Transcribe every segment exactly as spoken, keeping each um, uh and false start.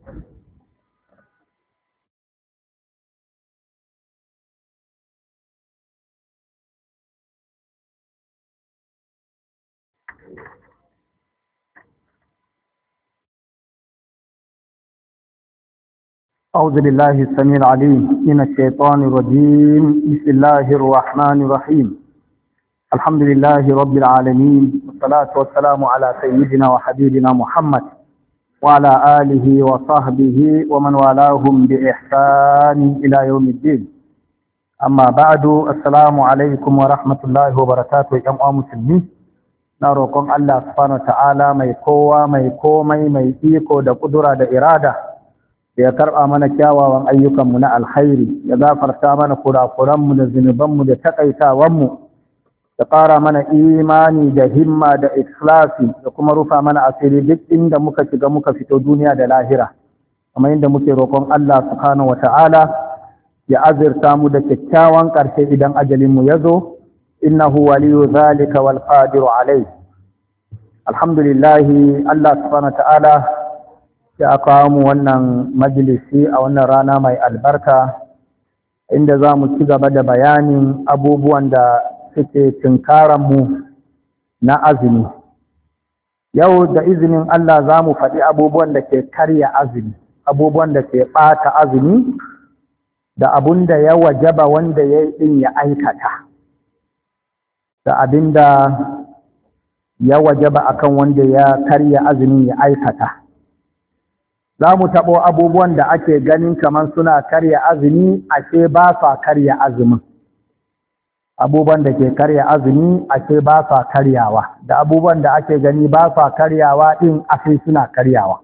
أعوذ بالله السميع العليم من الشيطان الرجيم. بسم الله الرحمن الرحيم. الحمد لله رب العالمين، والصلاة والسلام على سيدنا وحبيبنا محمد وعلى آله وصحبه ومن والاهم بإحسان إلى يوم الدين. أما بعد، السلام عليكم ورحمة الله وبركاته. يا مسلمين، نروكم الله سبحانه وتعالى mai kowa mai komai mai iko da kudura da irada ya karɓa mana kyawawan ayyukanmu na alkhairi, ya gafarta mana kurakuranmu da zunubanmu da takaitawanmu, ya ƙara mana imani da himma da ikhlasi, da kuma rufa mana asiri duk inda muka shiga muka fito duniya da lahira, kamar inda muke roƙon Allah subhanahu wata'ala ya azirta mu da kyakkyawan ƙarshe idan ajalinmu ya zo, innahu waliyu zalika wal qadiru alayh. Alhamdulillah, Allah subhanahu wata'ala ya kawo mu wannan majalisi a wannan rana mai albarka, inda za mu ci gaba da bayanin abubuwan da suke mu na azumi. Yau da izinin Allah za mu faɗi abubuwan da ke karya azumi, abubuwan da ke ɓata azumi, da abun da ya wajaba wanda ya yi ɗin ya aikata, da abin da ya wajaba akan wanda ya karya azumin ya aikata. Za mu taɓo abubuwan da ake ganin kamar suna karya azumi, ashe ba sa karya azumin. Abubuwan da ke karya azumi, ashe ba sa karyawa. Da abubuwan da ake gani ba sa karyawa ɗin, ashe suna karyawa.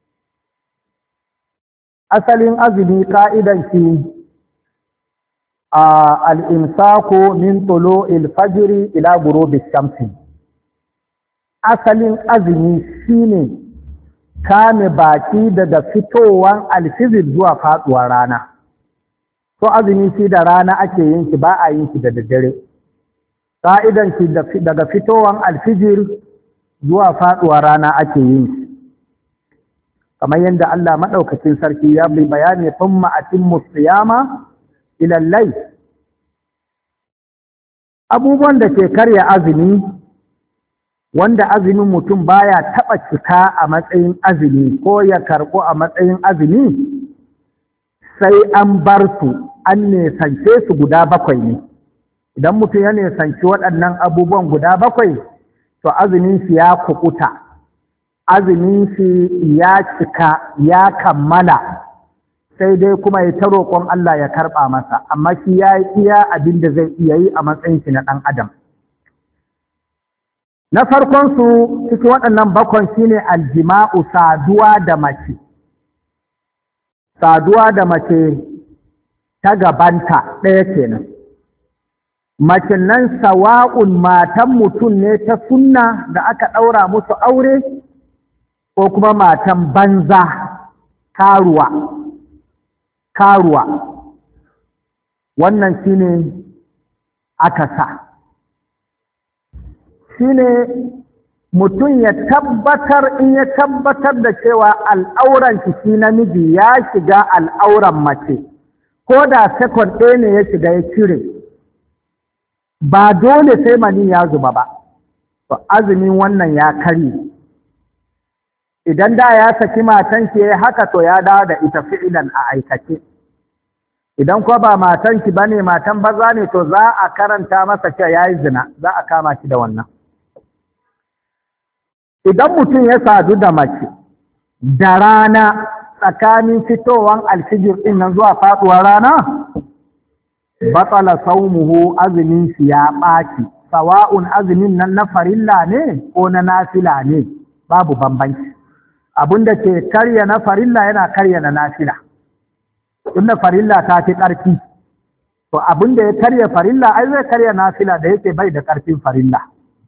Asalin azumi ƙa'idan shi a al'imsako min tulo ilfajiri ila gurubi shamsi. Asalin azumi shi ne kame baki daga fitowar alfizir zuwa faduwar rana. To azumi shi da rana ake yin shi, ba a yin shi da daddare. Ka'idan shi daga fitowar alfizir zuwa faduwar rana ake yin shi. Kamar yadda Allah madaukakin sarki ya bi bayani, thumma atimmu siyama ila al-layl. Abubuwan da ke karya azumi, wanda azumin mutum baya taɓa cika a matsayin azumi ko ya karɓo a matsayin azumi, sai an bar su, an nesance su guda bakwai ne. Idan mutum ya nesanci waɗannan abubuwan guda bakwai, to azumin shi ya kukuta, azumin shi ya cika, ya kammala, sai dai kuma ya ta roƙon Allah ya karɓa masa, amma shi ya yi iya abin da zai iya yi a matsayin shi na ɗan adam. Na farkonsu cikin waɗannan bakon shine aljima'u, saduwa da mace. Saduwa da mace ta gabanta ɗaya kenan. Macen nan sawa'un matan mutum ne ta sunna da aka ɗaura musu aure, ko kuma matan banza, karuwa. Karuwa. Wannan shine aka sa. Shine mutum ya tabbatar, in ya tabbatar da cewa al'auran shi namiji ya shiga al'auran mace, ko da sekon ɗaya ne ya shiga ya cire, ba dole sai mani ya zuba ba, to azumin wannan ya karye. Idan da ya saki matan shi ya haka, to ya dawo da ita fi'ilan a aikace. Idan ko ba matan shi bane, matan baza ne, to za a karanta masa cewa yayi zina, za a kama shi da wannan. Idan mutum ya sadu da mace da rana tsakanin fitowar alfijir ɗin nan zuwa faɗuwar rana, batsala saumuhu, azumin shi ya ɓaci, sawa'un azumin nan na farilla ne ko na nafila ne, babu bambanci. Abinda ke karya na farilla yana karya na nafila. Inda farilla ta fi ƙarfi, to abinda ya karya farilla ai zai karya nafila da yake bai da ƙarfin farilla.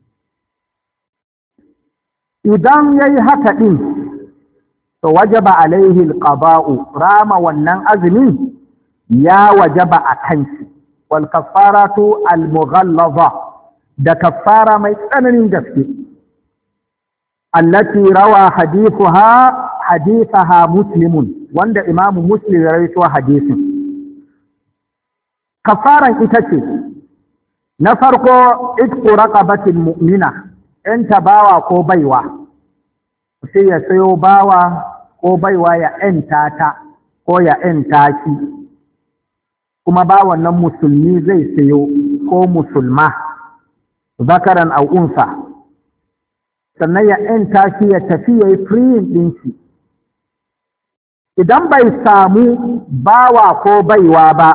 Idan ya yi haka ɗin, to wajaba alaihi alqaba'u, rama wannan azumin ya wajaba a kanshi. Wal kaffaratu al mughallaza, da kaffara mai tsananin gaske, allati rawa hadithuha hadithaha muslimun wanda imamu muslim ya rawaito hadisin. Kafaran ita ce na farko itqu raqabatin mu'mina, ‘yan bawa ko baiwa, sai ya sayo bawa ko baiwa ya ‘yanta ta ko ya ‘yanta shi, kuma bawan nan musulmi zai sayo ko musulma, zakaran au unsa, sannan ya ‘yanta shi ya tafi ya yi firin ɗin shi. Idan bai samu bawa ko baiwa ba,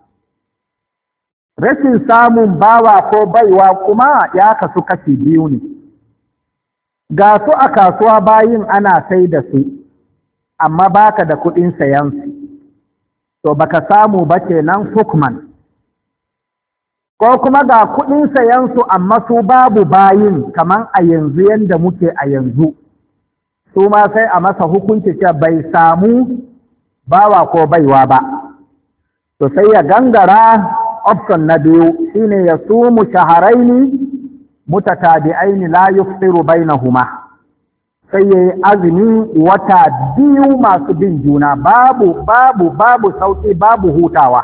rashin samun bawa ko baiwa kuma ya kasu kashi biyu ne. Ga su a kasuwa bayin ana sai da su, amma baka da kuɗin sayansu, to baka samu ba kenan hukman. Ko kuma ga kuɗin sayansu amma su babu bayin kaman a yanzu yanda muke a yanzu, su ma sai a masa hukunci cewa bai samu bawa ko baiwa ba, to sai ya gangara option na biyu shine ya sumu shaharaini mutatabi'aini la yuftiru bainahuma, sai yayi azumi wata biyu masu bin juna, babu babu babu sauki babu hutawa.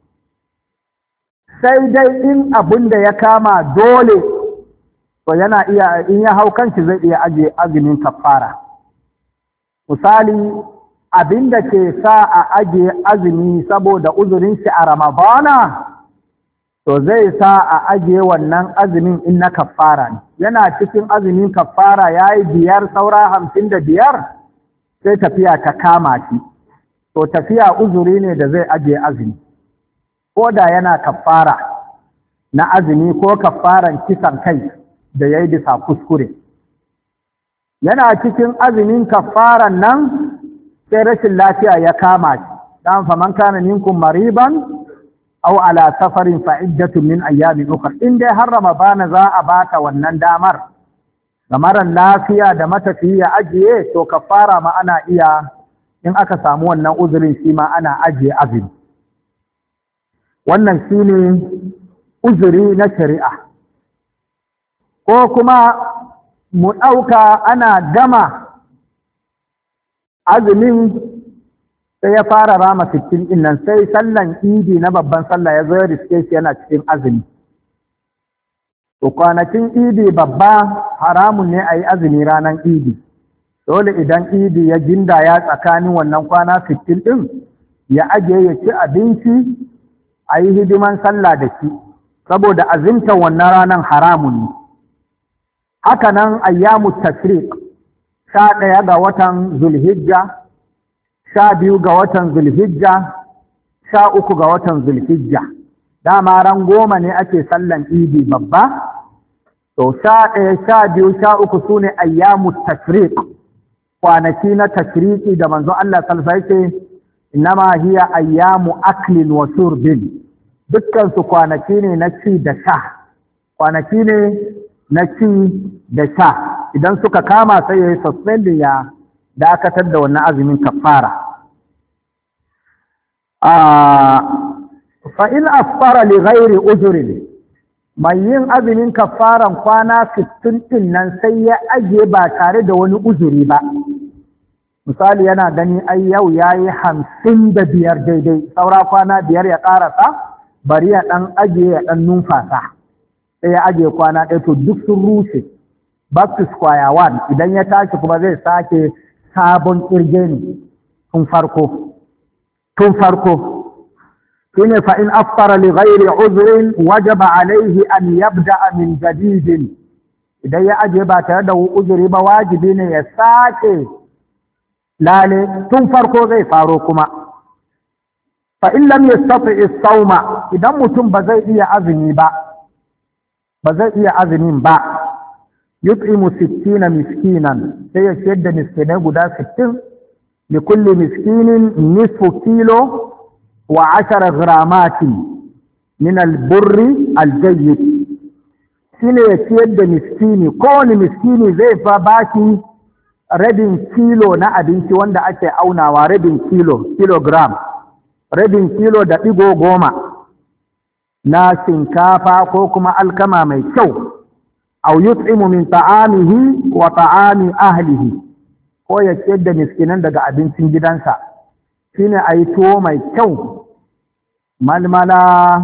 Sai dai in abinda ya kama dole, to yana iya, in ya hau kanshi zai iya aje azumin kafara. Misali abinda ke sa a aje azumi saboda uzurin shi a Ramadana, to zai sa a ajiye wannan azumin in na kafara ne. Yana cikin azumin kafara ya yi biyar saura hamsin da biyar, sai tafiya ta kama shi, to tafiya uzuri ne da zai ajiye azumi, ko da yana kafara na azumi ko kafaran kisan kai da ya yi bisa kuskure. Yana cikin azumin kafaran nan sai rashin lafiya ya kama shi, dan faman kana minkum mariban aw ala safarin fa iddatun min ayyamin ukhra. In dai har Ramadana za a bata wannan damar, da marar lafiya da matafiyi ya ajiye, to kafara ma ana iya, in aka samu wannan uzurin shi ma ana ajiye azumi. Wannan shine uzuri na shari'a. Ko kuma mu ɗauka ana gama azumin sai ya fara rama sittin ɗin nan, sai sallan idi na babban sallah ya zo ya riske shi yana cikin azumi. To kwanakin idi babba haramun ne a yi azumi ranar idi, dole idan idi ya gindaya tsakanin wannan kwana sittin ɗin ya ajiye ya ci abinci a yi hidiman sallah da shi, saboda azimtar wannan ranar haramun ne. Haka nan ayyamu tashriq, sha ɗaya ga watan Zulhijja, sha biyu ga watan Zulhijja, sha uku ga watan Zulhijja, dama ran goma ne ake sallan idi babba, to sha ɗaya, sha biyu, sha uku su ne ayyamu tashriq, kwanaki na tashriqi da manzo Allah sallallahu alaihi wasallam yake innama hiya ayyamu aklin wa shurbin, dukkan su kwanaki ne na ci da sha, kwanaki ne na ci da sha. Idan suka kama sai yayi suspending ya dakatar da wannan azumin kafara. Fa in asfara li ghairi ujrin, mai yin azumin kafaran kwana sittin ɗin nan sai ya ajiye ba tare da wani uzuri ba. Misali yana gani ai yau yayi hamsin da biyar daidai, saura kwana biyar ya ƙarasa, bari ya ɗan ajiye ya ɗan numfasa, sai ya ajiye kwana ɗaya, to duk sun rushe, back to square one. Idan ya tashi kuma zai sake sabon ƙirge ne tun farko. tun farko shine fa in aftara li ghairi uzrin wajaba alaihi an yabda min jadid, idan ya aje ba tare da uzuri ba wajibi ne ya sake lale tun farko zai faro kuma. Fa in lam yastati as-sawma, idan mutum ba zai iya azumi ba ba zai iya azumin ba yut'imu sittina miskinan, sai ya ciyar da miskinai guda sittin, لكل مسكين نصف كيلو وعشر غرامات من البر الجيد. shine ya ciyar da miskini, kowane miskini zai fa baki rabin kilo na abinci wanda ake aunawa, rabin kilo, kilogram, rabin kilo da ɗigo goma na shinkafa ko kuma alkama mai kyau. Au yut'imu min ta'amihi wa ta'ami ahlihi, ko ya ciyar da miskinan daga abincin gidansa, shine a yi tuwo mai kyau, malmala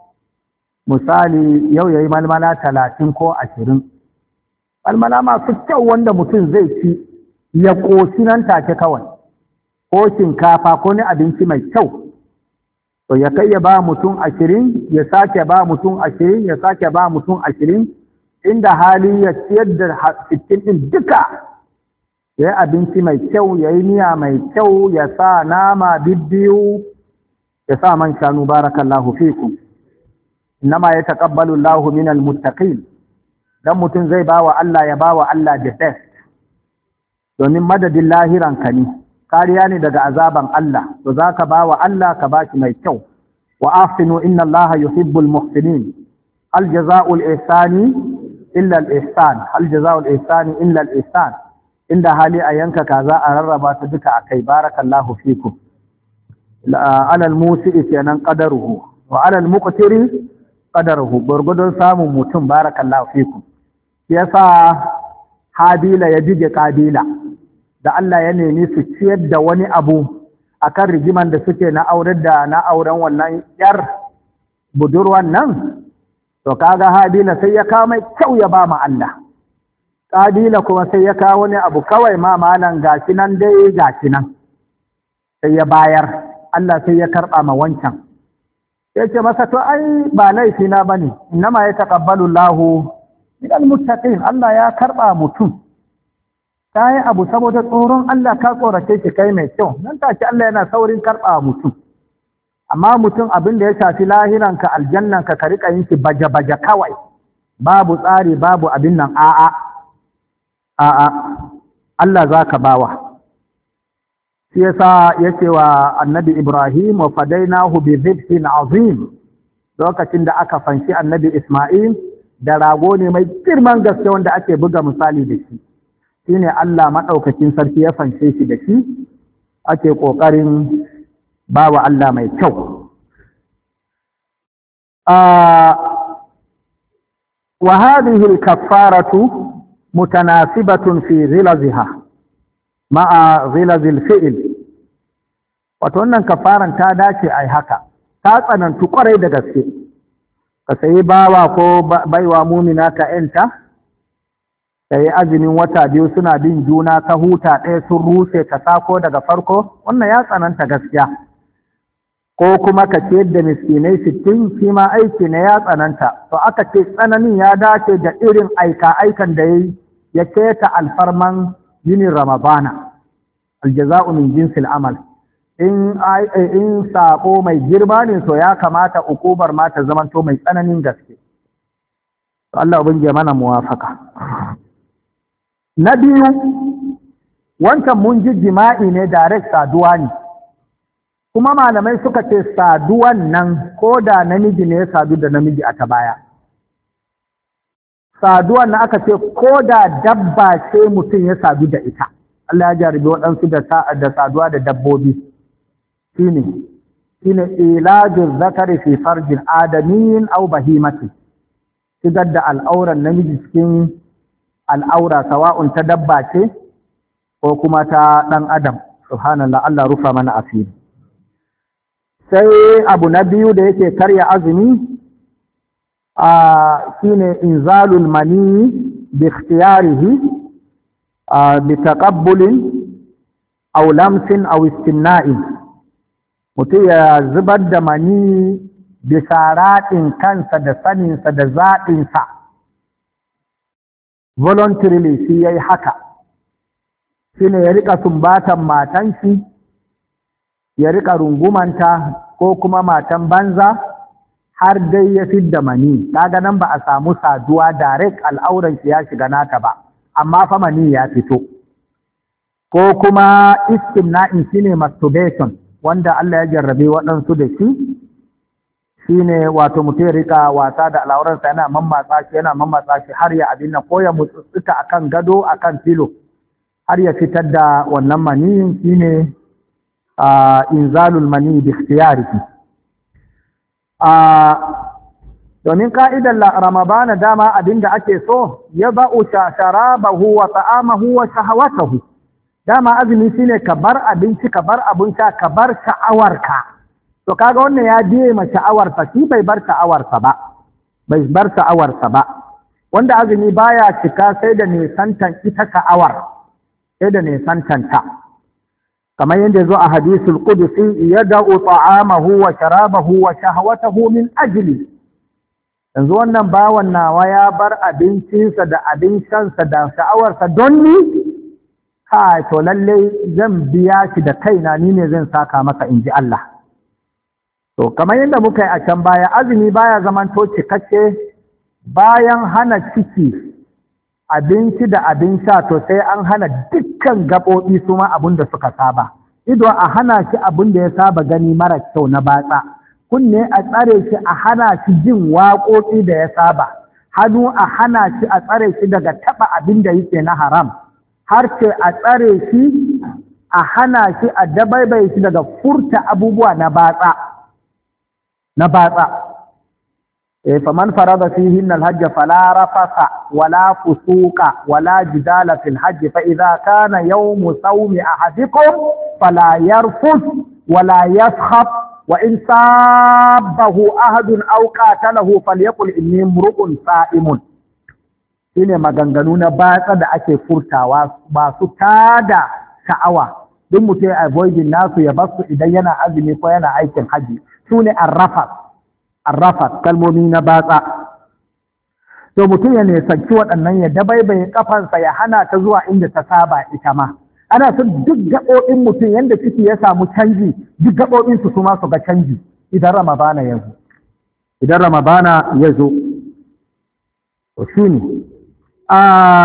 misali yau ya yi malmala talatin ko ashirin, malmala masu kyau wanda mutum zai ci ya ƙoshi nan take kawai, ko shinkafa ko ni abinci mai kyau, to ya kai ya ba mutum ashirin, ya sake ba mutum ashirin, ya sake ba mutum ashirin, inda hali ya ciyar da sittin ɗin duka, ya yi abinci mai kyau, ya yi miya mai kyau, ya sa nama bibbiyu, ya sa man shanu, barakallahu fikum. Innama ya taƙabbalu Allahu minal muttaqin, dan mutum zai bawa Allah ya bawa Allah the best, domin madadin lahiranka ne, kariya ne daga azaban Allah, to zaka bawa Allah ka bashi mai kyau. Wa ahsinu inna Allaha yuhibbul muhsinin. Hal jazaa'ul ihsani illa al ihsan, hal jazaa'ul ihsani illa al ihsan. Inda hali a yanka kaza a rarraba ta duka akai, barakallahu fikum. Ala al musi'i kenan qadaruhu wa ala al muqtiri qadaruhu, gurgudun samun mutum, barakallahu fikum. Yasa Habila ya jige Kabila da Allah ya nemi su ciyar da wani abu akan rigiman da suke na auren da na auren wannan yar budurwan nan, to kaga Habila sai ya kawo mai kyau ya ba mu Allah, Kabila kuma sai ya kawo wani abu kawai ma malan gashi nan dai gashi nan, sai ya bayar, Allah sai ya karɓa ma wancan, ya ce masa to ai ba laifi na bane, innama ya taqabbalu Allahu minal muttaqin. Allah ya karɓa mutum, kai abu saboda tsoron Allah ka tsorace shi kai mai kyau, nan take Allah yana saurin karɓa mutum. Amma mutum abin da ya shafi lahiranka aljannanka ka rika yin shi baje-baje kawai, babu tsari babu abin nan, a'a a'a Allah zaka bawa. Shi yasa yace wa annabi Ibrahim wa fadainahu bi dhibhin azim, lokacin da aka fanshi annabi Isma'il da rago ne mai girman gaske wanda ake buga misali da shi, shine Allah madaukakin sarki ya fanshe shi da shi, ake kokarin bawa Allah mai kyau. Wa hadhihi al-kaffaratu mutanasibatun fi ghilaziha ma'a ghilazil fi'l. Wato wannan kafaran ta dace ai haka, ta tsanantu kwarai da gaske. Ka sayi bawa ko baiwa mumina ka enta, ka yi azumin wata biyu suna bin juna, ka huta ɗaya sun rushe ka sako daga farko, wannan ya tsananta gaskiya. Ko kuma ka ciyar da miskinai sittin, shi ma aiki ne ya tsananta. To aka ce tsananin ya dace da irin aika-aikan da ya keta alfarman yinin Ramadana, aljaza'u min jinsil amal. In in sako mai girma ne, to ya kamata ukubar ma ta zamanto mai tsananin gaske. To Allah ubangiji mana muwafaka. Na biyu, wancan mun ji jima'i ne, direct saduwa ne, kuma malamai suka ce saduwan nan ko da namiji ne ya sadu da namiji a ta baya. Saduwan na aka ce ko da dabba ce mutum ya sadu da ita, Allah ya jarabi waɗansu da saduwa da dabbobi. Shine shine ilajin zakari fi farjin adamin au bahimati, shigar da al'auran namiji cikin al'aura, sawa'un ta dabba ce ko kuma ta ɗan adam. Subhanallah, Allah rufa mana asiri. Sai abu na biyu da yake karya azumi a shine inzalul mani bi ikhtiyarihi bi taqabbulin aw lamsin aw istimna'in. Mutum ya zubar da mani bisa raɗin kansa da saninsa da zaɗinsa, voluntarily shi ya yi haka, shi ne ya riƙa sumbatan matan shi, ya riƙa rungumanta ko kuma matan banza har dai ya fidda mani. Kaga nan ba a samu saduwa direct al'auran shi ya shiga nata ba, amma fa mani ya fito. Ko kuma istimna'in shine masturbation, wanda Allah ya jarrabe waɗansu da shi, shi ne wato mutum rika wasa da al'auransa yana mammatsa shi yana mammatsa shi har ya abin nan, ko ya mutsutsuka akan gado akan filo har ya fitar da wannan maniyin, shi ne inzalul mani bi ikhtiyarihi. Domin ka'idar Ramadana dama abinda ake so, ya ba'u sharabahu wa ta'amahu wa shahawatahu, dama azumi shine ka bar abinci ka bar abun sha ka bar sha'awarka to kaga wannan ya biye ma sha'awarsa shi bai bar sha'awarsa ba bai bar sha'awarsa ba wanda azumi baya cika sai da nisantan ita sha'awar sai da nisantanta kamar yadda zo a hadisul qudsi yada'u ta'amahu wa sharabahu wa shahwatahu min ajli yanzu wannan bawan nawa ya bar abincinsa da abin shansa da sha'awarsa don ni ha to lalle zan biya shi da kaina ni ne zan saka maka inji Allah to kamar yadda muka yi a can baya azumi baya zaman to cikakke bayan hana ciki abinci da abin sha to sai an hana dukkan gaɓoɓi su ma abin da suka saba ido a hana shi abin da ya saba gani mara kyau na batsa kunne a tsare shi a hana shi jin waƙoƙi da ya saba hannu a hana shi a tsare shi daga taɓa abin da yake na haram har ce a tsare shi a hana shi a dabaibai shi daga furta abubuwa na batsa na batsa eh faman farada fihi al-hajj fala rafasa wala fusuqa wala jidala fil hajj fa idha kana yawmu sawmi ahadikum fala yarfus wala yaskhab wa in sabbahu ahadun aw qatalahu falyaqul inni imru'un sa'imun shine maganganu na batsa da ake furtawa ba su tada sha'awa duk mutum ya avoiding nasu ya basu idan yana azumi ko yana aikin haji sune arrafat arrafat kalmomi na batsa to mutum ya nisanci waɗannan ya dabaibaye kafansa ya hana ta zuwa inda ta saba ita ma ana son duk gaɓoɓin mutum yadda ciki ya samu canji duk gaɓoɓin su kuma su ga canji idan ramadana ya zo idan ramadana ya zo to shine a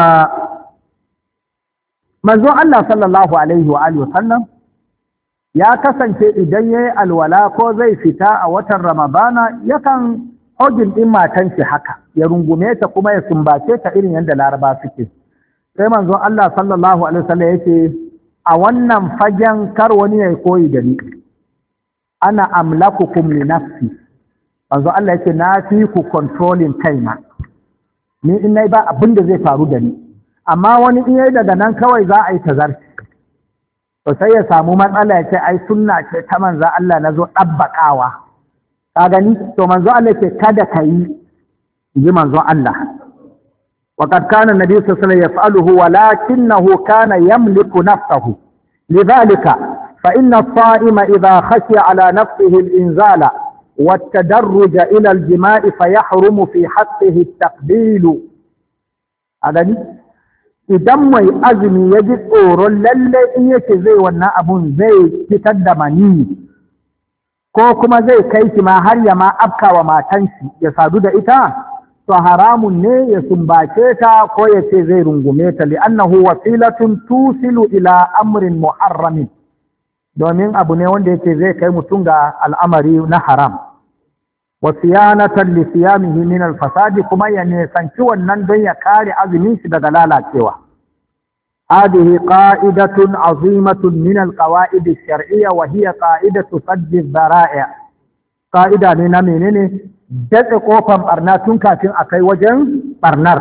manzon Allah sallallahu alaihi wa alihi wasallam ya kasance idan yayi alwala ko zai fita a watan ramadana yakan hogin din matan shi haka ya rungume ta kuma ya sumbace ta irin yadda laraba suke sai manzon Allah sallallahu alaihi wasallam yake a wannan fagen kar wani yayi koyi da ni ana amlakukum li nafsi manzon Allah yake na fi ku controlling kaina ni in nayi ba abin da zai faru da ni amma wani in yayi daga nan kawai za a yi tazarci to sai ya samu matsala ya ce ai sunna ce ta manzo Allah nazo dabbakawa ka gani to manzo Allah ce kada kai ji manzo Allah وقد كان النبي صلى الله عليه وسلم يفعله ولكنه كان يملك نفسه لذلك فإن الصائم إذا خشي على نفسه الإنزال والتدرج إلى الجماع فيحرم في حقه التقبيل أغني idan mai azumi ya ji tsoron lalle in yake zai wannan abun zai fitar da mani ko kuma zai kai shi ma har ya ma afkawa matan shi ya sadu da ita to haramun ne ya sumbace ta ko ya ce zai rungume ta li'annahu wasilatun tusilu ila amrin muharramin domin abu ne wanda yake zai kai mutum ga al'amari na haram wa siyanatan li siyamihi min al-fasadi kuma ya nisanci wannan don ya kare azumin shi daga lalacewa hadhihi qa'idatun azimatun min al-qawa'id ash-shar'iyya wa hiya qa'idatu sadd adh-dhara'i qa'ida ne na menene datse kofar barna tun kafin a kai wajen barnar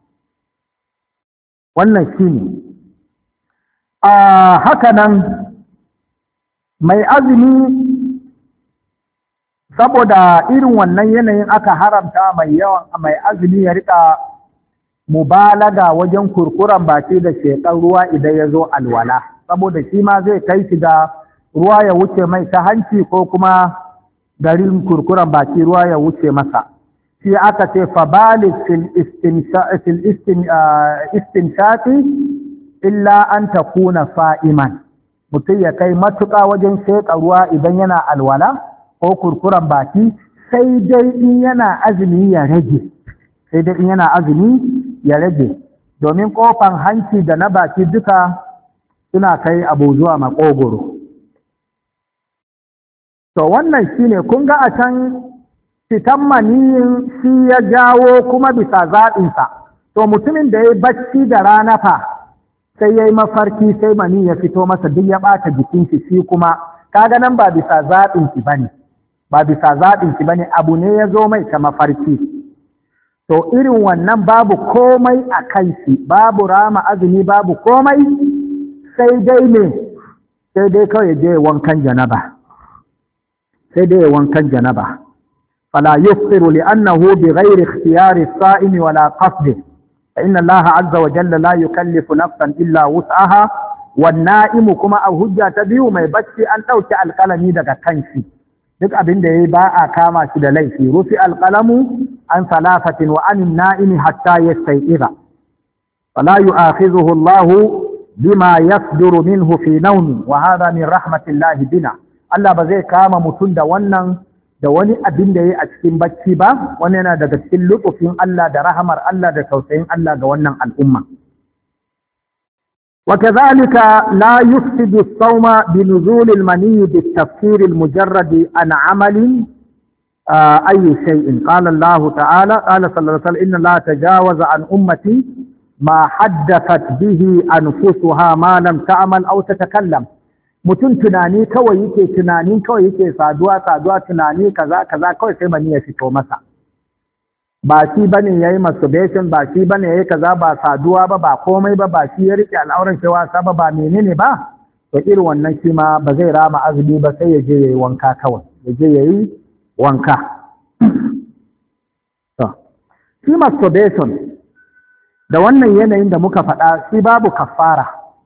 wannan shine a haka nan mai azumi saboda irin wannan yanayin aka haramta mai yawan mai azumi ya rika mubalaga wajen kurkuran baki da shekar ruwa idan ya zo alwala saboda shi ma zai kai shi da ruwa ya wuce mai ta hanci ko kuma garin kurkuran baki ruwa ya wuce masa shi aka ce fabalik fil istinshaqi illa an takuna fa'iman mutum ya kai matuƙa wajen shekar ruwa idan yana alwala ko kurkuran baki sai dai in yana azumi ya rage sai dai in yana azumi ya rage domin kofan hanci da na baki duka suna kai abu zuwa makogoro to wannan shine kun ga a can fitan maniyin shi ya jawo kuma bisa zaɓinsa to mutumin da ya yi bacci da rana fa sai ya yi mafarki sai mani ya fito masa duk ya ɓata jikin shi shi kuma kaga nan ba bisa zaɓin shi bane ba bisa zaɓin shi bane abu ne ya zo mai ta mafarki to irin wannan babu komai a kan shi babu rama azumi babu komai sai dai ne sai dai kawai je wankan janaba sai dai wankan janaba fala yufṭiru li'annahu bighayri ikhtiyari as-sa'imi wala qasdihi fa inna Allah azza wa jalla la yukallifu nafsan illa wus'aha wan na'imu kuma a hujja ta biyu mai bacci an dauki alkalami daga kanshi duk abin da yayi ba a kama shi da laifi rufi alqalamu an salafatin wa anin na'imi hatta yastayqiza fala yu'akhidhuhu Allah bima yasduru minhu fi nawmi wa hadha min rahmatillahi bina Allah ba zai kama mutum da wannan da wani abin da yayi a cikin bacci ba wani yana daga cikin lutufin Allah da rahamar Allah da tausayin Allah ga wannan al'umma wa kadhalika la yufsidu as-sawma bi nuzul al-mani bi at-tafsir al-mujarrad an 'amalin ay shay'in qala Allah ta'ala qala sallallahu alaihi wasallam inna la tajawaza an ummati ma haddathat bihi anfusuha ma lam ta'mal aw tatakallam mutum tunani kawai yake tunani kawai yake saduwa saduwa tunani kaza kaza kawai sai mani ya fito masa ba shi bane yayi masturbation ba shi bane yayi kaza ba saduwa ba ba komai ba ba shi ya rike al'auran cewa saba ba menene ba to irin wannan shi ma ba zai rama azumi ba sai ya je yayi wanka kawai ya je yayi wanka to shi masturbation da wannan yanayin da muka faɗa shi babu kafara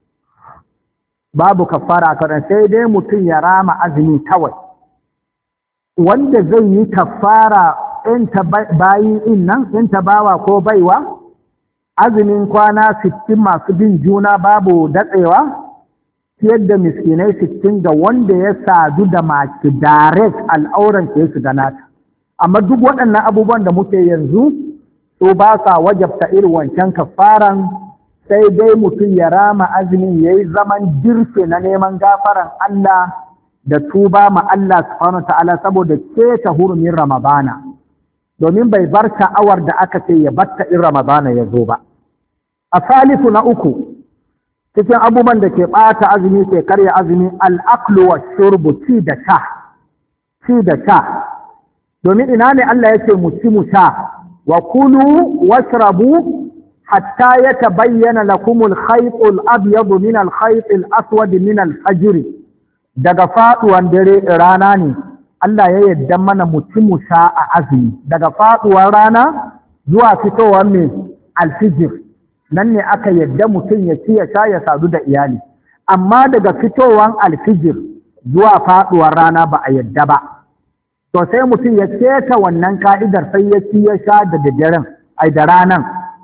babu kafara kan sai dai mutum ya rama azumi kawai wanda zai yi kafara in ta bayi in nan in ta bawa ko baiwa azumin kwana sittin masu bin juna babu datsewa ciyar da miskinai sittin ga wanda ya sadu da maki direct al'auran ke su ganata amma duk waɗannan abubuwan da muke yanzu su ba sa wajabta irin wancan kafaran sai dai mutum ya rama azumin ya yi zaman dirke na neman gafaran Allah da tuba ma Allah subhanahu wa ta'ala saboda keta hurumin Ramadana domin bai bar sha'awar da aka ce ya batta in Ramadana ya zo ba. A salisu na uku cikin abubuwan da ke ɓata azumi ke karya azumi al'aklu wa shurbu ci da sha ci da sha domin ina ne Allah ya ce mu ci mu sha wa kulu washrabu hatta yatabayyana lakumul khaytul abyad min al khaytil aswad min al fajr daga faduwan dare rana ne Allah ya yadda mana mutum mu sha a azumi daga faduwar rana zuwa fitowar mai alfijir nan ne aka yadda mutum ya ci ya sha ya sadu da iyali amma daga fitowar alfijir zuwa faduwar rana ba a yadda ba to sai mutum ya keta wannan ka'idar sai ya ci ya sha da daddaren ai da ranan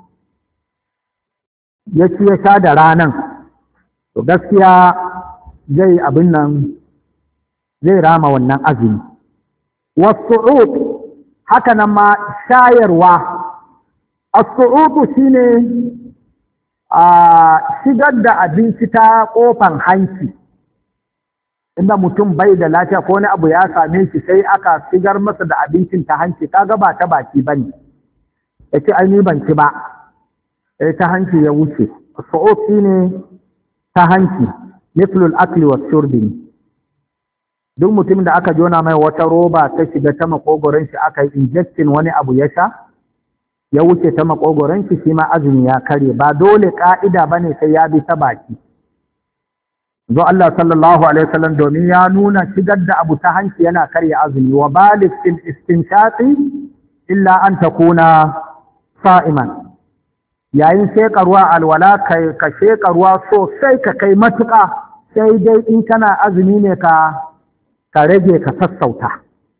ya ci ya sha da ranan to gaskiya zai abin nan zai rama wannan azumi wasu'ud haka nan ma shayarwa as-su'ud shine a shigar da abinci ta kofan hanci inda mutum bai da lafiya ko wani abu ya same shi sai aka shigar masa da abincin ta hanci kaga ba ta baki bane yace ai ni ban ci ba sai ta hanci ya wuce as-su'ud shine ta hanci mithlu al-akli was-shurbi duk mutumin da aka jona mai wata roba ta shiga ta makogoron shi aka yi injectin wani abu ya sha ya wuce ta makogoron shi shi ma azumi ya kare ba dole ka'ida bane sai ya bi ta baki zo Allah sallallahu alaihi wasallam domin ya nuna shigar da abu ta hanci yana karya azumi wa balik fil istinshaqi illa an takuna sa'iman yayin shekarwa alwala kai ka shekarwa sosai ka kai matuƙa sai dai in kana azumi ne ka ka rage ka sassauta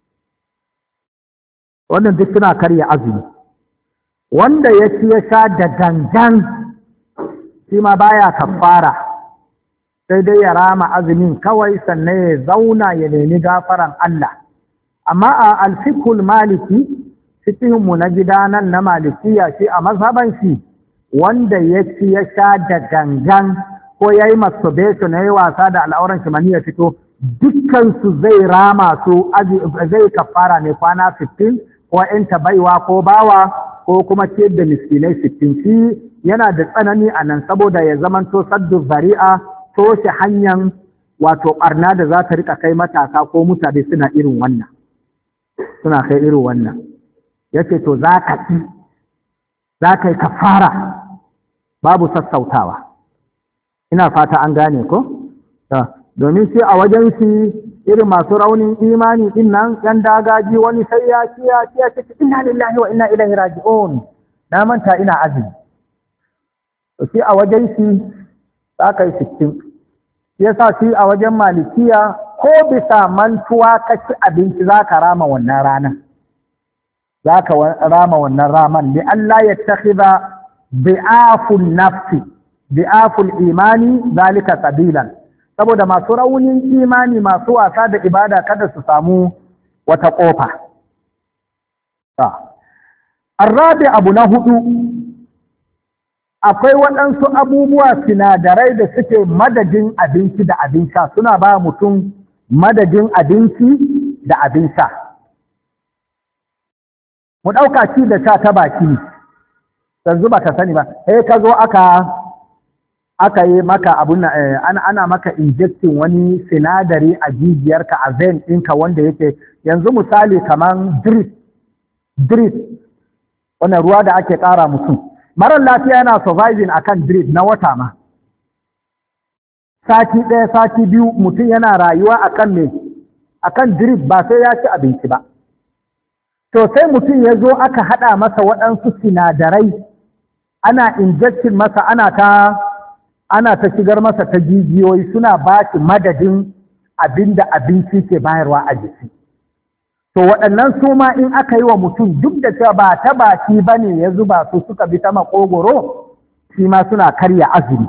wannan duk suna karya azumi wanda ya ci ya sha da gangan shi ma baya kafara sai dai ya rama azumin kawai sannan ya zauna ya nemi gafaran Allah amma a alfikul maliki cikinmu na gida nan na malikiya shi a mazhaban shi wanda ya ci ya sha da gangan ko ya yi masturbation ya yi wasa da al'auran shi mani ya fito dukkansu zai rama su zai kafara ne kwana sittin ko in baiwa ko bawa ko kuma ciyar da miskinai sittin shi yana da tsanani a nan saboda ya zamanto saddu zari'a toshe hanyar wato barna da za ta rika kai matasa ko mutane suna irin wannan suna kai irin wannan yace to za ka ci za ka yi kafara babu sassautawa ina fata an gane ko domin shi a wajen shi irin masu raunin imani din nan yan dagaji wani sai ya kiya kiya ce inna lillahi wa inna ilaihi raji'un na manta ina azumi to shi a wajen shi za ka yi sittin shi yasa shi a wajen malikiya ko bisa mantuwa ka ci abinci za ka rama wannan ranar za ka rama wannan raman li Allah ya takhidha bi'aful nafsi bi'aful imani zalika sabilan saboda masu raunin imani masu wasa da ibada kada su samu wata kofa arrabi abu na hudu akwai waɗansu abubuwa sinadarai da suke madadin abinci da abin sha suna ba mutum madadin abinci da abin sha mu ɗauka ci da sha ta baki yanzu ba ka sani ba sai ka zo aka aka yi maka abun ana, ana maka injecting wani sinadari a jijiyarka a vein ɗinka wanda yake yanzu misali kaman drip drip wannan ruwa da ake ƙara mutum marar lafiya yana surviving akan drip na wata ma sati ɗaya sati biyu mutum yana rayuwa akan me akan drip ba sai ya ci abinci ba to sai mutum ya zo aka haɗa masa waɗansu sinadarai ana injecting masa ana ta ana ta shigar masa ta jijiyoyi suna ba shi madadin abinda abinci ke bayarwa a jiki to waɗannan su ma in aka yi wa mutum duk da cewa ba ta baki ba ne ya zuba su suka bi ta makogoro shi ma suna karya azumi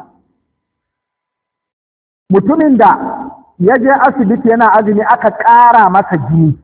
mutumin da ya je asibiti yana azumi aka ƙara masa jini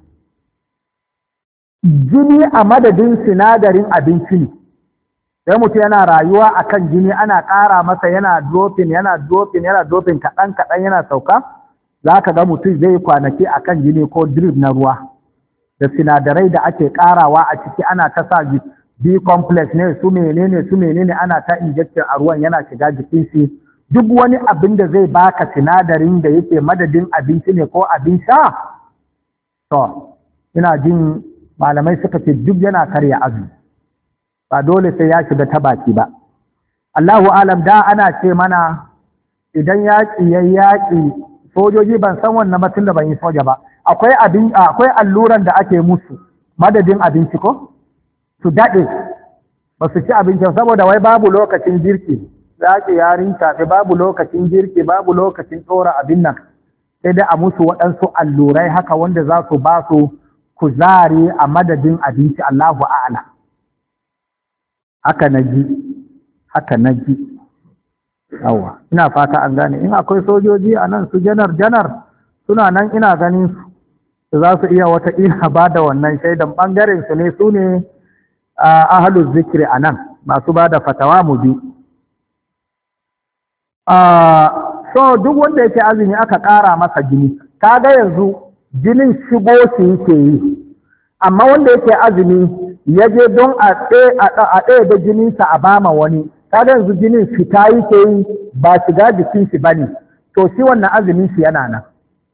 jini a madadin sinadarin abinci ne sai mutum yana rayuwa akan jini ana ƙara masa yana doping yana doping yana doping kaɗan kaɗan yana sauka za ka ga mutum zai kwanaki akan jini ko drip na ruwa da sinadarai da ake ƙarawa a ciki ana ta sa B complex ne su menene su menene ana ta injection a ruwan yana shiga jikin shi duk wani abin da zai baka sinadarin da yake madadin abinci ne ko abin sha to ina jin malamai suka ce duk yana karya azumi ba dole sai ya shiga ta baki ba Allahu alam da ana ce mana idan yaƙi yayi yaƙi sojoji ban san wannan batun da ban yi soja ba akwai abin akwai alluran da ake musu madadin abinci ko su dade ba su ci abinci saboda wai babu lokacin girki zaki yarin tafi babu lokacin girki babu lokacin tsora abin nan sai dai a musu waɗansu allurai haka wanda za su ba su kuzari a madadin abinci Allahu a'ala haka naji haka naji yawa ina fata an gane in akwai sojoji a nan su janar janar suna nan ina ganin su za su iya wata ina ba da wannan shaidan ɓangaren su ne su ne ahalus zikri a nan masu ba da fatawa mu bi so duk wanda yake azumi aka ƙara masa jini kaga yanzu jinin shigo shi yake yi amma wanda yake azumi ya je don a ɗaya da jininsa a bama wani kaga yanzu jinin fita yake yi ba shiga jikin shi bane to shi wannan azumin shi yana nan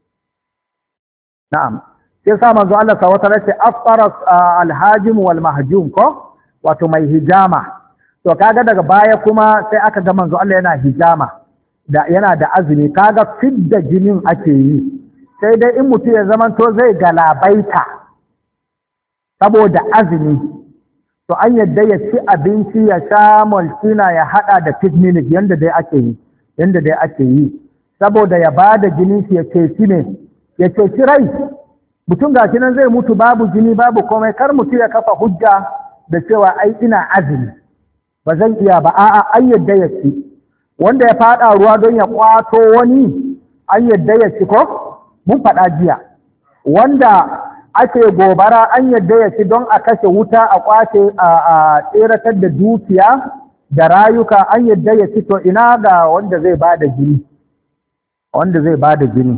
na'am sai sa manzo Allah sa wata race afara alhajim wal mahjum ko wato mai hijama to kaga daga baya kuma sai aka ga manzo Allah yana hijama da yana da azumi kaga fidda jinin ake yi sai dai in mutum ya zaman to zai galabaita saboda azumi to an yadda ya ci abinci ya sha maltina ya hada da pigminic yanda dai ake yi yanda dai ake yi saboda ya bada jini shi ya ceci ne ya ceci rai mutum ga nan zai mutu babu jini babu komai kar mutum ya kafa hujja da cewa ai ina azumi ba zan iya ba a'a an yadda ya ci wanda ya fada ruwa don ya kwato wani an yadda ya ci ko mun faɗa jiya wanda ake gobara an yadda ya ci don a kashe wuta a kwace a tseratar da dukiya da rayuka an yadda ya ci to ina ga wanda zai bada jini wanda zai bada jini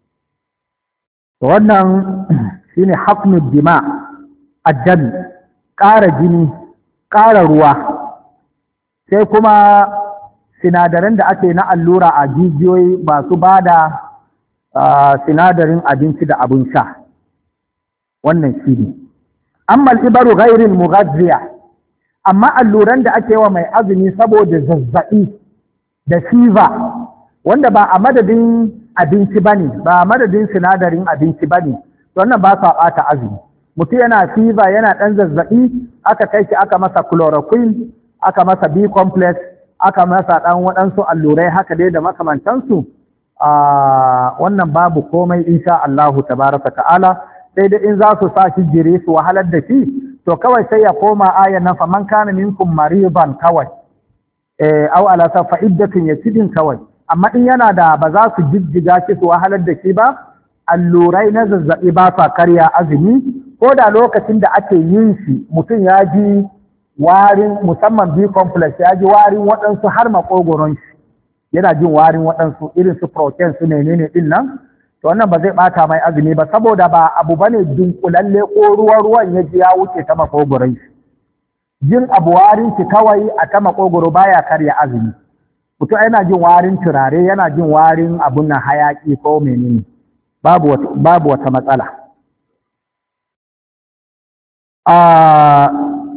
wannan shine haqnud dima addam ƙara jini ƙara ruwa sai kuma sinadaran da ake na allura a jijiyoyi masu bada sinadarin abinci da abin sha wannan shine amma al-ibaru ghairil mughazziya amma alluran da ake wa mai azumi saboda zazzabi da fever wanda ba a madadin abinci bane ba a madadin sinadarin abinci bane to wannan ba sa ɓata azumi. Mutum yana fever yana ɗan zazzaɓi aka kai shi aka masa chloroquine aka masa B complex aka masa ɗan waɗansu allurai haka dai da makamantansu a wannan babu komai insha Allahu tabaraka ta'ala, sai dai in za su sa shi jire su wahalar da shi to kawai sai ya koma ayan nan faman kana minkum mariban kawai eh aw ala sa fa'iddatun yasidin kawai, amma in yana da ba za su jijjiga shi su wahalar da shi ba, allurai na zazzabi ba sa karya azumi ko da lokacin da ake yin shi mutum ya ji warin musamman B complex ya ji warin waɗansu har makogoron shi yana jin warin waɗansu irin su protein su menene din nan, to wannan ba zai ɓata mai azumi ba saboda ba abu bane dunkulalle ko ruwan ruwan ya ji ya wuce ta makogoron shi. Jin abu warin shi kawai a ta makogoro baya karya azumi. Mutum yana jin warin turare yana jin warin abun nan hayaki ko menene babu wata, babu wata matsala. a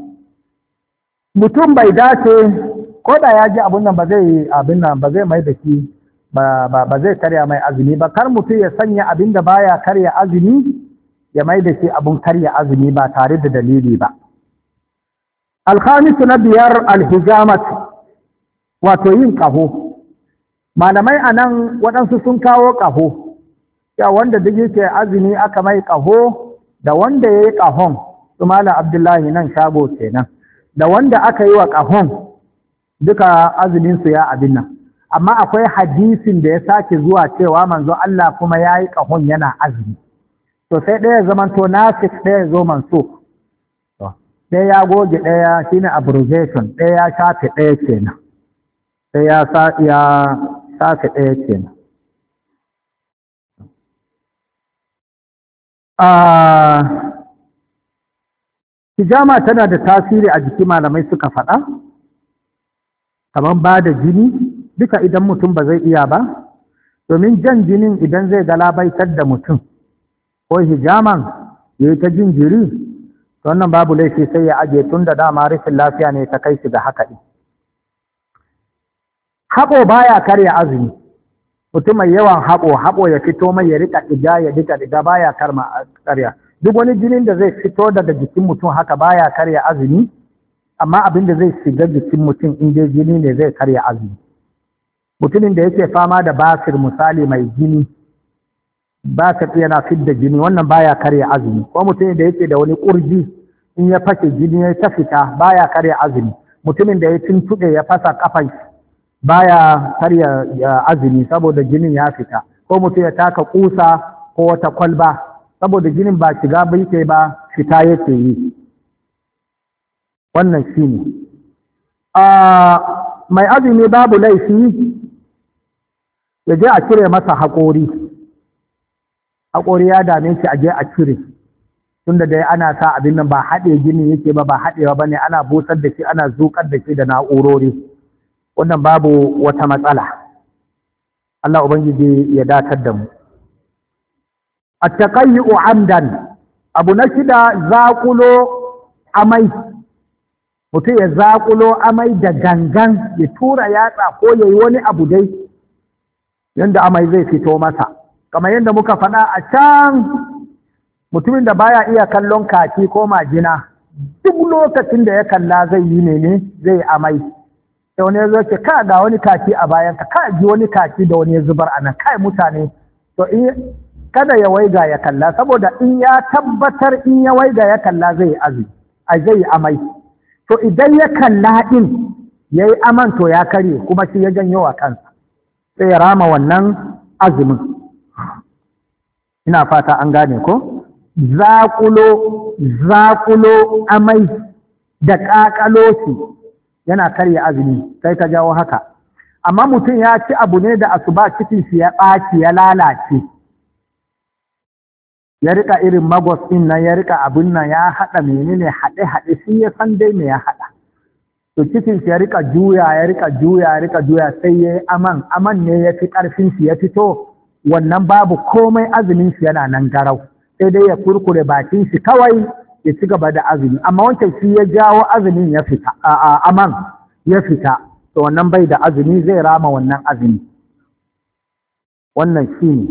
mutum bai dace ko da ya ji abun nan ba zai abin nan ba zai mai da shi ba ba zai karya mai azumi ba. Kar mutum ya sanya abin da baya karya azumi ya mai da shi abun karya azumi ba tare da dalili ba. Alkhamisu na biyar alhijamat wato yin ƙaho. Malamai a nan waɗansu sun kawo ƙaho, ya wanda duk yake azumi aka mai ƙaho da wanda ya yi ƙahon su Malam Abdullahi nan shago kenan da wanda aka yi wa ƙahon duka azuminsu ya abin nan. Amma akwai hadisin da ya sake zuwa cewa manzo Allah kuma ya yi ƙahon yana azumi. To sai ɗaya zamanto nasik ɗaya zo manso. Ɗaya ya goge ɗaya shine abrogation, ɗaya ya shafe ɗaya kenan. Sai ya shafe ɗaya kenan. Hijama tana da tasiri a jiki malamai suka faɗa, kamar ba da jini duka idan mutum ba zai iya ba, domin jan jinin idan zai galabaitar da mutum ko hijaman ya yi ta jin jiri, wannan babu laifi sai ya ajiye tun da dama rashin lafiya ne ta kai shi ga haka ɗin. Haɓo baya karya azumi, mutum mai yawan haɓo, haɓo ya fito mai ya rika ɗiga ya rika ɗiga baya karya. Duk wani jinin da zai fito daga jikin mutum haka baya karya azumi, amma abin da zai shiga jikin mutum in dai jini ne zai karya azumi. Mutumin da yake fama da basir misali mai jini, basir yana fidda jini, wannan baya karya azumi. Ko mutumin da yake da wani ƙurji in ya fashe jini ya ta fita baya karya azumi. Mutumin da ya tuntuɗe ya fasa kafan baya karya azumi saboda jinin ya fita. Ko mutum ya taka kusa ko wata kwalba saboda jinin ba shiga bai kai ba fita yake yi. Wannan shi ne. Mai azumi babu laifi ya je a cire masa haƙori. Haƙori ya dame shi a je a cire. Tunda dai ana sa abin nan ba haɗe jini yake ba ba haɗewa ba ne, ana busar da shi ana zuƙar da shi da na'urori. Wannan babu wata matsala. Allah Ubangiji ya datar da mu. At-taqayyu amdan, abu na shida zaƙulo amai. Mutum ya zaƙulo amai da gangan ya tura yatsa ko ya yi wani abu dai yanda amai zai fito masa. Kamar yadda muka faɗa a can, mutumin da baya iya kallon kaki ko majina duk lokacin da ya kalla zai yi ne zai yi amai. Sai wani ya zo ce ka ga wani kaki a bayanka, ka ji wani kaki da wani ya zubar a nan, kai mutane. To in kada ya waiga ya kalla, saboda in ya tabbatar in ya waiga ya kalla zai yi azumi, a zai yi amai. To idan ya kalla din ya yi aman to ya karye kuma shi ya janyo wa kansa, sai ya rama wannan azumin. Ina fata an gane ko? Zaƙulo, zaƙulo amai da ƙaƙalo shi yana karya azumi, sai ka jawo haka. Amma mutum ya ci abu ne da asuba cikin shi ya ɓaci ya lalace, ya rika irin magos ɗin nan, ya rika abin nan, ya haɗa menene haɗe-haɗe, shi ya san dai me ya haɗa. To cikin shi ya rika juya, ya rika juya, ya rika juya, sai ya yi aman, aman ne ya fi ƙarfin shi ya fito, wannan babu komai azumin shi yana nan garau. Sai dai ya kurkure bakin shi kawai ya ci gaba da azumi, amma wancan shi ya jawo azumin ya fita, a aman ya fita, to wannan bai da azumi, zai rama wannan azumi. Wannan shi ne.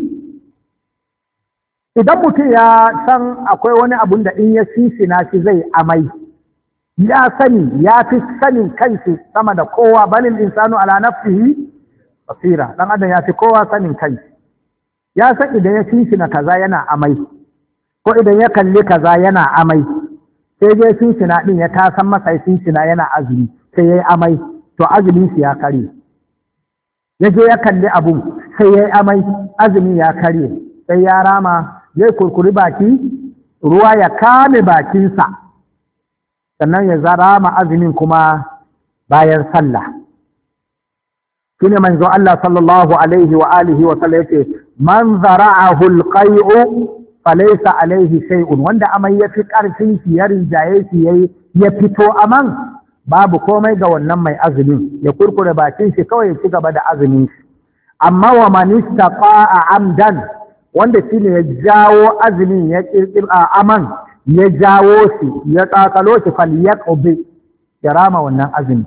Idan mutum ya san akwai wani abun da in ya sisina shi zai amai, ya sani, ya fi sanin kanshi sama da kowa, balin insanu ala nafsihi basira, dan adam ya fi kowa sanin kanshi. Ya san idan ya sisina kaza yana amai, ko idan ya kalli kaza yana amai, sai je sisina din ya tasan masa sisina yana azumi, sai ya yi amai, to azumin shi ya kare. Ya je ya kalli abun, sai ya yi amai, azumi ya kare, sai ya rama, zai kurkuri baki, ruwa ya kame bakinsa, sannan ya rama azumin kuma bayan sallah. Shi ne manzo Allah sallallahu alaihi wa alihi wa sallam yake, man zara'ahu alqai'u falaysa alaihi shay'un, wanda amai ya fi ƙarfin shi ya rinjaye shi yayi ya fito aman, babu komai ga wannan mai azumin, ya kurkure bakin shi kawai ya ci gaba da azumin shi. Amma wa man istaqa'a amdan, wanda shi ne ya jawo azumin ya kirkir a aman, ya jawo shi ya tsakalo shi falyaqbi, ya rama wannan azumi.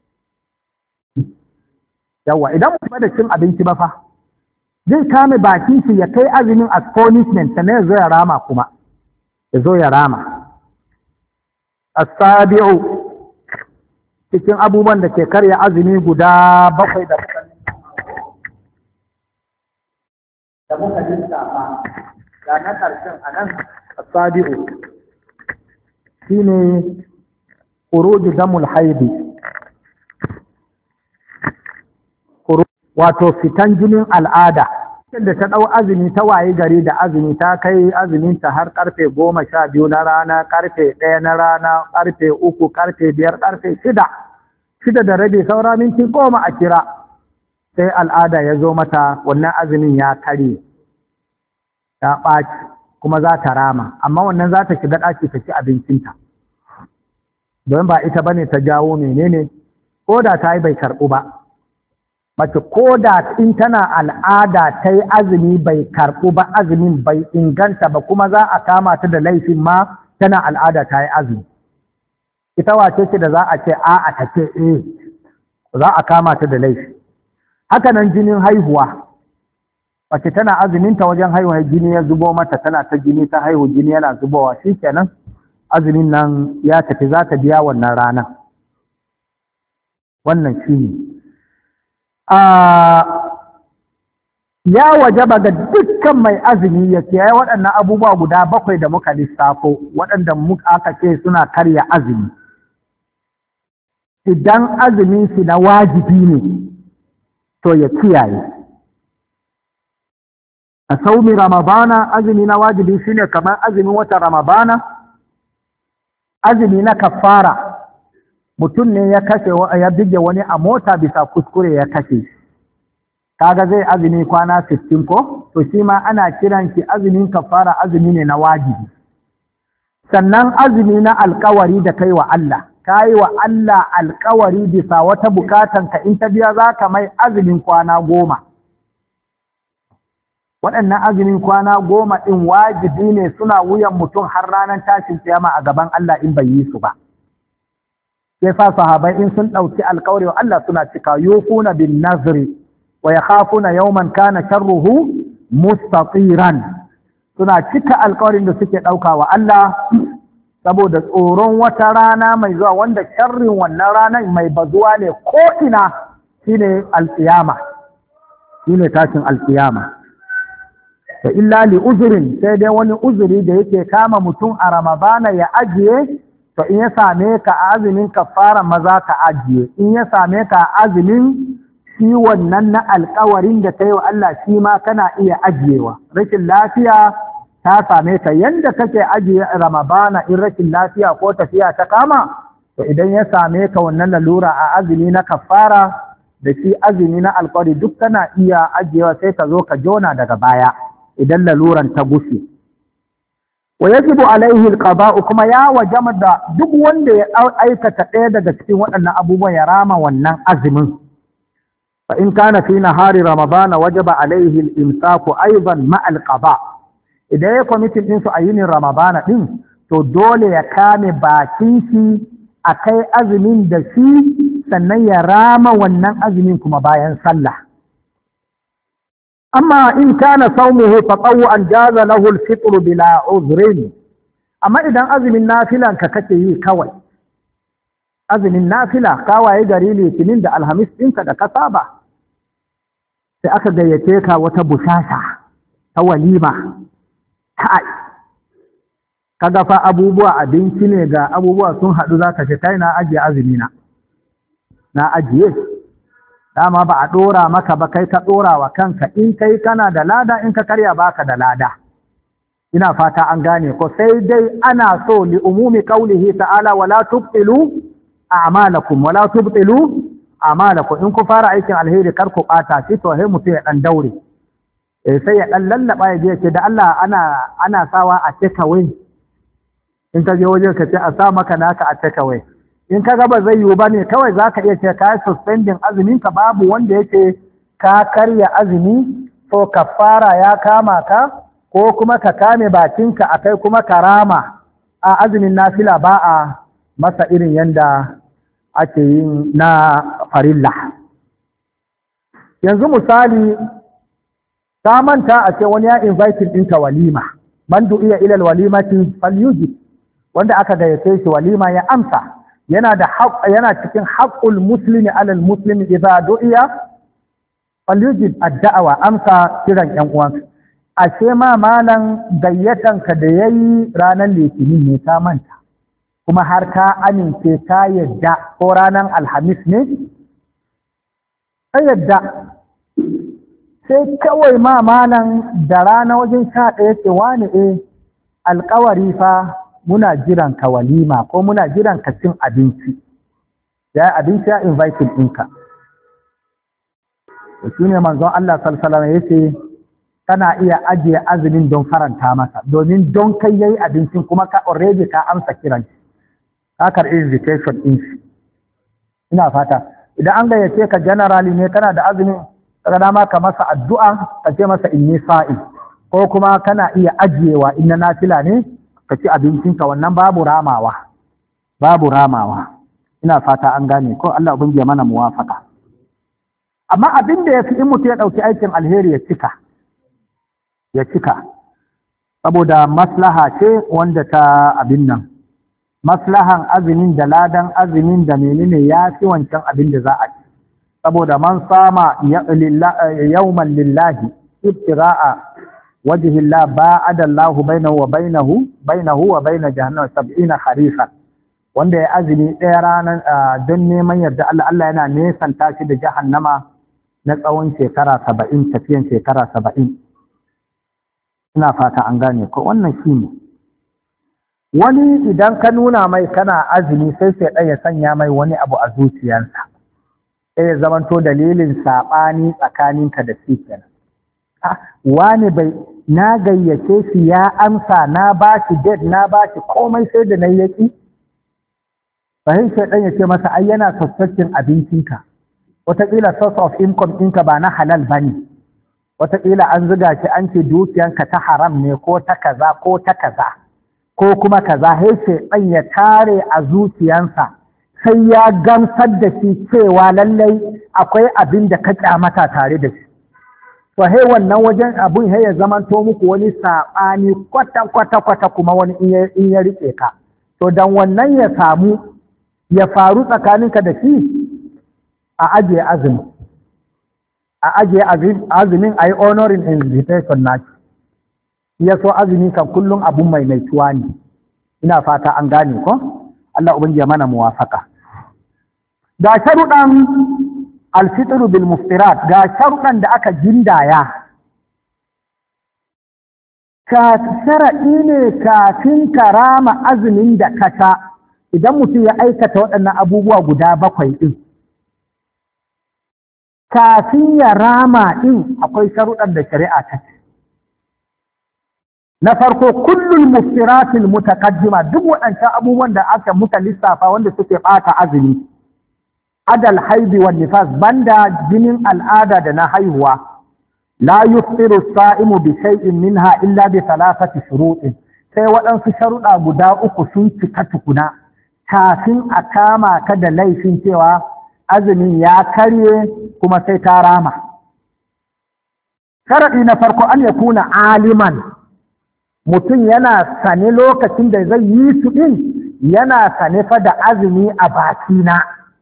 Yawa idan mutum da cin abinci ba fa, zai kame bakin shi ya kai azumin as punishment, sannan ya zo ya rama kuma ya zo ya rama. As-sabi'u, cikin abubuwan da ke karya azumi guda bakwai da da muka lissafa, da na ƙarshen a nan as-sabi'u shine khuruj damul haidi, wato fitan jinin al'ada. Da ta ɗau azumi ta waye gari da azumi, ta kai azuminta har ƙarfe goma sha biyu na rana, ƙarfe ɗaya na rana, ƙarfe uku, ƙarfe biyar, ƙarfe shida, shida da rabi saura minti goma a kira, sai al'ada ya zo mata, wannan azumin ya karye, ya ɓaci, kuma za ta rama, amma wannan za ta shiga ɗaki ta ci abincinta, don ba ita bane ta jawo menene, ko da ta yi bai karɓu ba. Mace ko da in tana al'ada ta yi azumi bai karɓu ba, azumin bai inganta ba, kuma za a kama ta da laifin ma tana al'ada ta yi azumi. Ita wace ce da za a ce a'a ta ce eh, za a kama ta da laifi. Haka nan jinin haihuwa, mace tana azuminta wajen haihuwa jini ya zubo mata, tana ta jini ta haihu jini yana zubowa, shi kenan azumin nan ya tafi, za ta biya wannan rana. Wannan shi ne. Ya wajaba ga dukkan mai azumi ya kiyaye waɗannan abubuwa guda bakwai da muka lissafo, waɗanda muka aka ce suna karya azumi. Idan azumin shi na wajibi ne, to ya kiyaye. A saumi Ramadana, azumi na wajibi shine kamar azumin wata Ramadana, azumi na kafara. Mutum ne ya kashe ya bige wani a mota bisa kuskure ya kashe, kaga zai azumi kwana sittin ko, to shi ma ana kiran shi azumin kafara, azumi ne na wajibi. Sannan azumi na alkawari da kai wa Allah, kai wa Allah alkawari bisa wata bukatan ka, in ta biya za ka mai azumin kwana goma. Waɗannan azumin kwana goma ɗin wajibi ne, suna wuyan mutum har ranar tashin kiyama a gaban Allah in bai yi su ba. Sai sa sahabai in sun ɗauki alƙawari wa Allah suna cika, yufuna bin nazri wa yakhafuna yawman kana sharruhu mustatiran, suna cika alƙawarin da suke ɗauka wa Allah saboda tsoron wata rana mai zuwa wanda sharrin wannan ranar mai bazuwa ne ko ina, shine alƙiyama, shine tashin alƙiyama. Da illa li uzurin, sai dai wani uzuri da yake kama mutum a Ramadana ya ajiye, to in ya same ka a azumin kafara maza ka ajiye, in ya same ka a azumin shi wannan na alkawarin da ta yi wa Allah shi ma kana iya ajiyewa. Rashin lafiya ta same ka, yanda kake ajiye Ramadana in rashin lafiya ko tafiya ta kama, to idan ya same ka wannan lalura a azumi na kafara da shi azumi na alkawari duk kana iya ajiyewa, sai ka zo ka jona daga baya idan laluran ta gushe. Wa yajibu alaihi alqada'u, kuma ya wajama da duk wanda ya aikata ɗaya daga cikin waɗannan abubuwan ya rama wannan azumin. Fa in kana fi nahari ramadana wajaba alaihi al-imsaku aidan ma al-qada'. Idan ya committing din su a yinin ramadana din, to dole ya kame bakin shi akai azumin da shi, sannan ya rama wannan azumin kuma bayan sallah. Amma in kana saumuhu tatawwu'an jaza lahu al-fitr bila uzrin. Amma idan azumin nafilan ka kake yi kawai, azumin nafila kawaye gari litinin da alhamis ɗinka da ka saba, sai aka gayyace ka wata bushasha ta walima, kai kaga fa abubuwa abinci ne ga abubuwa sun haɗu, za ka ce kai na ajiye azumina na ajiye, dama ba a ɗora maka ba, kai ka ɗora wa kanka, in kai kana da lada, in ka karya baka da lada. Ina fata an gane ko, sai dai ana so li umumi qaulihi ta'ala wala tubtilu a'malakum wala tubtilu a'malakum, in ku fara aikin alheri kar ku ɓata shi, to sai mutum ya ɗan daure, eh sai ya ɗan lallaba ya je ce da Allah ana ana sawa a take away, in ka je waje ka ce a sa maka naka a take away. In ka ga ba zai yiwu ba ne, kawai za ka iya ce ka yi suspending azumin ka, babu wanda yake ka karya azumi, ko kafara ya kama ka, ko kuma ka kame bakinka a kai kuma karama. A azumin nafila ba a masa irin yanda ake yin na farilla. Yanzu misali, ta manta a ce wani ya invite ɗinka walima, man du'iya ilal walimati falyujib, wanda aka gayyace shi walima ya amsa. Yana da yana cikin haqqul muslimi alal muslimi idza du'iya falyujib ad-da'wa, amsa kiran ƴan uwansa. Ashe ma malan gayyatan ka da yayi ranar litinin ne ta manta, kuma har ka amince ka yadda, ko ranar alhamis ne ka yadda, sai kawai ma malan da rana wajen sha ɗaya ce wani eh alƙawari fa muna jiran ka walima, ko muna jiran ka cin abinci, ya abinci ya invite ɗinka. Shi ne manzon Allah sallallahu alaihi wasallam yace kana iya ajiye azumin don faranta masa, domin don kai yayi abincin kuma ka already ka amsa kiran shi, ka karɓi invitation ɗin shi. Ina fata idan an gayyace ka generally ne kana da azumin, kaga dama ka masa addu'a ka ce masa inni sa'i, ko kuma kana iya ajiyewa in na nafila ne ka ci abincinka, wannan babu ramawa, babu ramawa. Ina fata an gane ko, Allah ubangiji ya mana muwafaka. Amma abin da yafi in mutum ya dauki aikin alheri ya cika, ya cika, saboda maslaha ce wanda ta abin nan, maslahan azumin da ladan azumin da menene ya fi wancan abin da za a ci. Saboda man sama yawman lillahi ibtira'a wajhi Allah ba'ada Allah bainahu wa bainahu bainahu wa bain jahannam sab'ina kharifan, wanda ya azumi ɗaya ranar don neman yarda Allah, Allah yana nesanta shi da jahannama na tsawon shekara saba'in, tafiyan shekara saba'in. Ina fata an gane ko, wannan shi ne. Wani idan ka nuna mai kana azumi sai sai ɗaya sanya mai wani abu a zuciyarsa, sai ya zamanto dalilin saɓani tsakaninka da shi kenan. Wani bai, na gayyace shi ya amsa, na ba shi date, na ba shi komai, sai da na yaki. Fahimta ɗan ya ce masa ai yana suspecting abincinka, wataƙila source of income ɗinka ba na halal ba ne, wataƙila an zuga shi an ce dukiyanka ta haram ne, ko ta kaza ko ta kaza ko kuma kaza. Sai ɗan ya tare a zuciyansa, sai ya gamsar da shi cewa lallai akwai abin da ka kyamata tare da shi. To he wannan wajen abun he ya zamanto muku wani saɓani kwata-kwata-kwata, kuma wani in ya riƙe ka. To dan wannan ya samu, ya faru tsakaninka da shi, a ajiye azumi, a ajiye azumin a yi honoring invitation naki. Ya so azumi kan kullum abun mai mai tuwa ne. Ina fata an gane ko? Allah ubangiji ya mana muwafaka. Ga sharuɗan alfitru bil muftirat, ga sharuɗan da aka gindaya, ka sharaɗi ne kafin karama azumin da kata. Idan mutum ya aikata waɗannan abubuwa guda bakwai ɗin, kafin ya rama ɗin akwai sharuɗan da shari'a ta ce. Na farko, kullum muftiratil mutaqaddima, duk waɗancan abubuwan da aka muka lissafa wanda suke ɓata azumi, adal haidi wa nifas, banda jinin al'ada da na haihuwa, la yuftiru sa'imu bi shay'in minha illa bi thalathati shuruɗin, sai waɗansu sharuɗa guda uku sun cika tukuna kafin a kama ka da laifin cewa azumin ya karye kuma sai ta rama. Sharaɗi na farko an ya kuna aliman, mutum yana sane lokacin da zai yi su ɗin yana sane fa da azumi a bakina,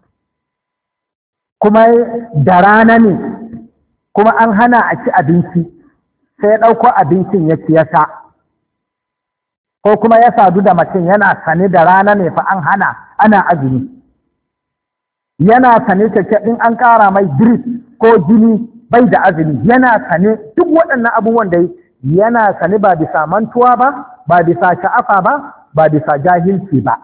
kuma da rana ne, kuma an hana a ci abinci, sai ya ɗauko abincin ya ci ya sha, ko kuma ya sadu da mutum yana sane da rana ne fa an hana ana azumi, yana sane kake in an ƙara mai diris ko jini bai da azumi, yana sane duk waɗannan abubuwan da yana sane ba bisa mantuwa ba, ba bisa sha'afa ba, ba bisa jahilci ba.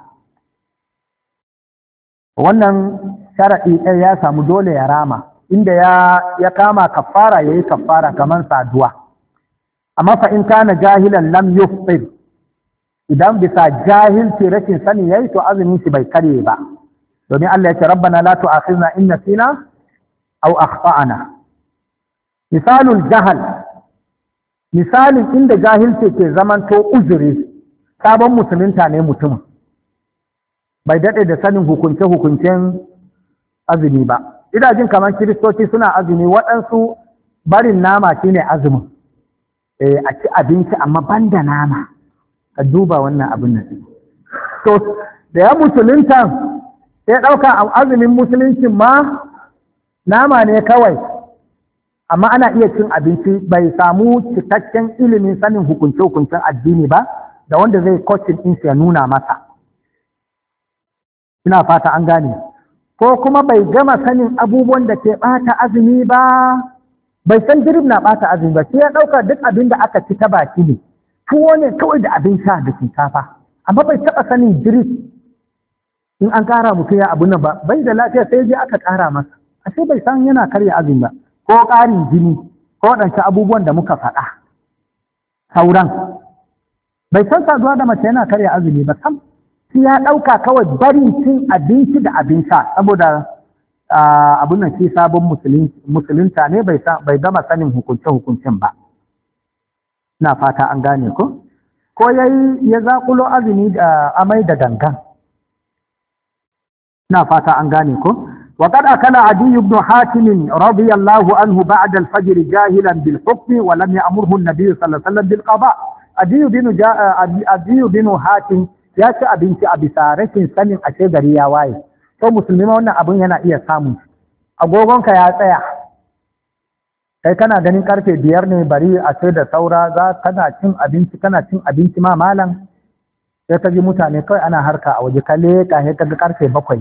Wannan sharaɗi ɗaya ya samu dole ya rama, inda ya, ya kama kafara ya yi kafara kamar saduwa. Amma fa in kana jahilan lam yufṭir, idan bisa jahilci rashin sani yayi to azumin shi bai karye ba. Domin Allah ya ce rabbana la tu'akhizna in nasina aw akhta'na. Misalul jahal, misalin inda jahilci ke zamanto uzuri, sabon musulunta ne mutum bai daɗe da sanin hukunce-hukuncen azumi ba. Ina jin kamar kiristoci suna azumi, waɗansu barin nama shine azumin, e, a ci abinci amma banda nama, ka duba wannan abin nan. To da ya musulunta ya ɗauka a azumin musuluncin ma nama ne kawai, amma ana iya cin abinci, bai samu cikakken ilimin sanin hukunce-hukuncen addini ba da wanda zai kocin ɗinsa ya nuna masa. Ina fata an gane. Ko kuma bai gama sanin abubuwan da ke ɓata azumi ba, bai san dirib na ɓata azumi ba, sai ya ɗauka duk abin da aka ci ta baki ne, tuwo ne kawai da abin sha da shinkafa, amma bai taɓa sanin dirib in an ƙara mutum ya abu nan ba, bai da lafiya sai je aka ƙara masa, ashe bai san yana karya azumi ba, ko ƙarin jini, ko waɗancan abubuwan da muka faɗa. Sauran, bai san saduwa da mace yana karya azumi ba sam, shi ya ɗauka kawai barin cin abinci da abin sha, saboda abin nan shi sabon musulunta ne bai gama sanin hukunce-hukuncen ba. Na fata an gane ko? Ko ya yi ya zaƙulo azumi da amai da gangan. Na fata an gane ko? وقد أكل عدي بن حاتم رضي الله عنه بعد الفجر جاهلا بالحكم ولم يأمره النبي صلى الله عليه وسلم بالقضاء. عدي بن جا عدي بن حاتم ya ci abinci a bisa rashin sanin ashe gari ya waye. To musulmi ma wannan abun yana iya samun. Agogonka ya tsaya. Kai kana ganin karfe biyar ne bari a ce da saura za kana cin abinci kana cin abinci ma malam. Sai ka ji mutane kawai ana harka a waje ka leƙa sai ka ga karfe bakwai.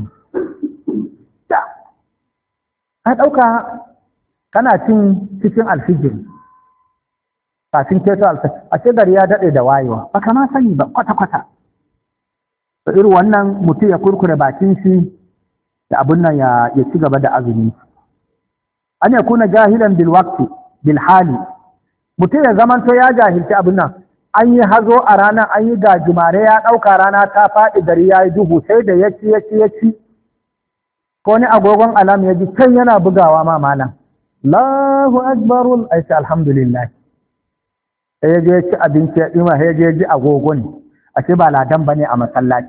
Ka ɗauka kana cin cikin alfijiri kafin keto alfijiri, a ce gari ya daɗe da wayewa, ba ka ma sani ba kwata-kwata. Da irin wannan mutum ya kurkure bakin shi da abin nan ya ci gaba da azumi. An ya kuna jahilan bil waqti bil hali, mutum ya zamanto ya jahilci abin nan, an yi hazo a ranar, an yi gajimare ya ɗauka rana ta faɗi gari ya yi duhu, sai da ya ci ya ci ya ci ko ni agogon alam ya ji can yana bugawa ma malam, Allahu akbarul aiki alhamdulillah, sai ya je ya ci abinci ya ɗima, sai ya je ya ji agogon, a ce ba ladan ba ne a masallaci.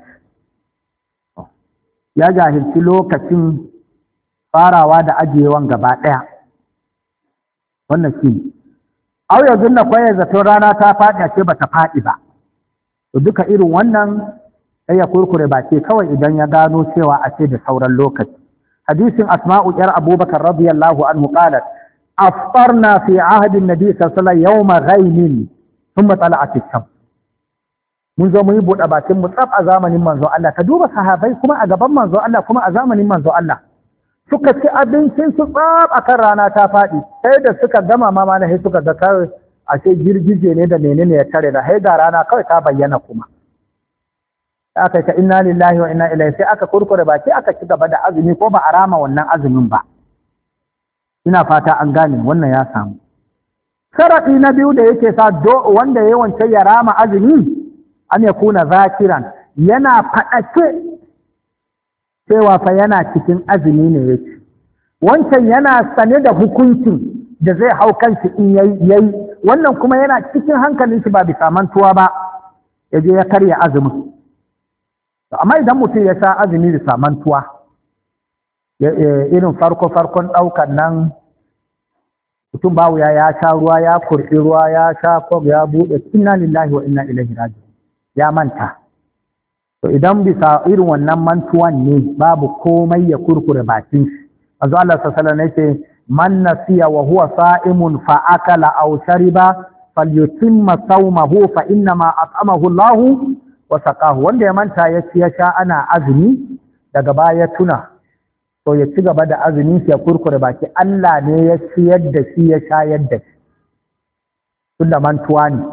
Ya jahilci lokacin farawa da ajiyewan gaba ɗaya, wannan shi ne. Au ya zunna kwaye zaton rana ta faɗi a ce ba ta faɗi ba, to duka irin wannan sai ya kurkure ba ce kawai idan ya gano cewa a ce da sauran lokaci. Hadisin Asma'u ‘yar Abubakar radiyallahu anhu qalat aftarna fi ahadin nabi sallallahu alaihi wasallam yawma ghaimin thumma tala'at ash-shams. Mun zo mu yi buɗe bakin mu tsaf a zamanin manzo Allah, ka duba sahabai kuma a gaban manzo Allah kuma a zamanin manzo Allah. Suka ci abincin su tsaf akan rana ta faɗi, sai da suka gama ma mana sai suka ga kawai a ce girgije ne da menene ya tare da, sai ga rana kawai ta bayyana kuma. Aka ta inna lillahi wa inna ilaihi, sai aka kurkure baki aka ci gaba da azumi ko ba a rama wannan azumin ba. Ina fata an gane wannan ya samu. Sharaɗi na biyu da yake sa do wanda ya wance ya rama azumi an ya kuna zakiran, yana faɗake cewa fa yana cikin azumi ne yake. Wancan yana sane da hukuncin da zai hau kanshi in yayi yayi, wannan kuma yana cikin hankalin shi ba bisa mantuwa ba, ya je ya karya azumin. Amma idan mutum ya sha azumi bisa mantuwa, irin farko-farkon ɗaukan nan mutum bawu ya ya sha ruwa ya kurɓi ruwa ya sha kwab ya buɗe inna lillahi wa inna ilaihi raji ya manta. To idan bisa irin wannan mantuwan ne babu komai ya kurkure bakin shi. Manzo Allah sallallahu alaihi wasallam yace man nasiya wa huwa sa'imun fa akala aw shariba falyutimma sawmahu fa inna ma at'amahu Allah wa saqahu. Wanda ya manta ya ci ya sha ana azumi daga baya tuna to ya ci gaba da azumin shi ya kurkure baki, Allah ne ya ciyar da shi ya shayar da shi tunda mantuwa ne.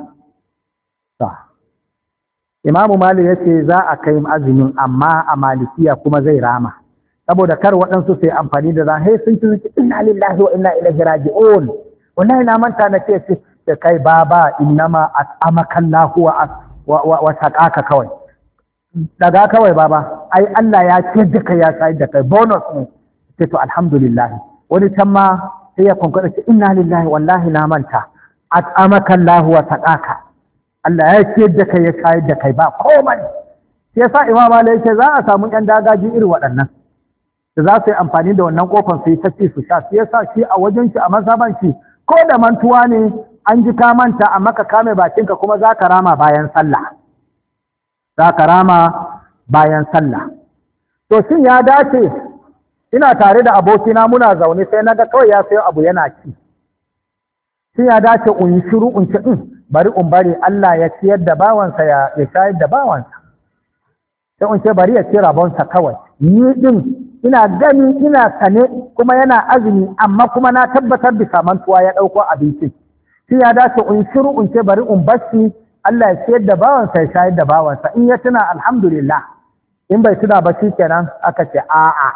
Imamu Malik yace za a kai azumin amma a Malikiya kuma zai rama saboda kar waɗansu sai amfani da zan hey sun ci inna lillahi wa inna ilaihi raji'un wallahi na manta na ce da kai baba innama at'amaka Allahu wa wa saqaka kawai daga kawai baba ai Allah ya ce da kai ya sai da kai bonus ne sai to alhamdulillah. Wani can ma sai ya kunkuɗa ce inna lillahi wallahi na manta at'amaka Allahu wa saqaka Allah ya ce da kai ya sai da kai ba komai. Sai yasa Imam Malik yake za a samu ƴan dagaji irin waɗannan da za su yi amfani da wannan kofar su yi ta ci su sha. Sai yasa shi a wajen shi a mazhaban shi ko da mantuwa ne an ji ka manta amma ka kame bakinka kuma za ka rama bayan sallah za ka rama bayan sallah. To shin ya dace ina tare da abokina muna zaune sai na ga kawai ya sayo abu yana ci, shin ya dace in yi shiru in ci in bari in bari Allah ya ciyar da bawansa ya shayar da bawansa, sai in ce bari ya ci rabonsa kawai, ni din ina gani ina sane kuma yana azumi amma kuma na tabbatar bisa mantuwa ya ɗauko abincin. Shin ya dace in shiru in ce bari in bashi Allah ya ciyar da bawansa ya shayar da bawansa, in ya tuna alhamdulillah, in bai tuna ba shi kenan aka ce a'a.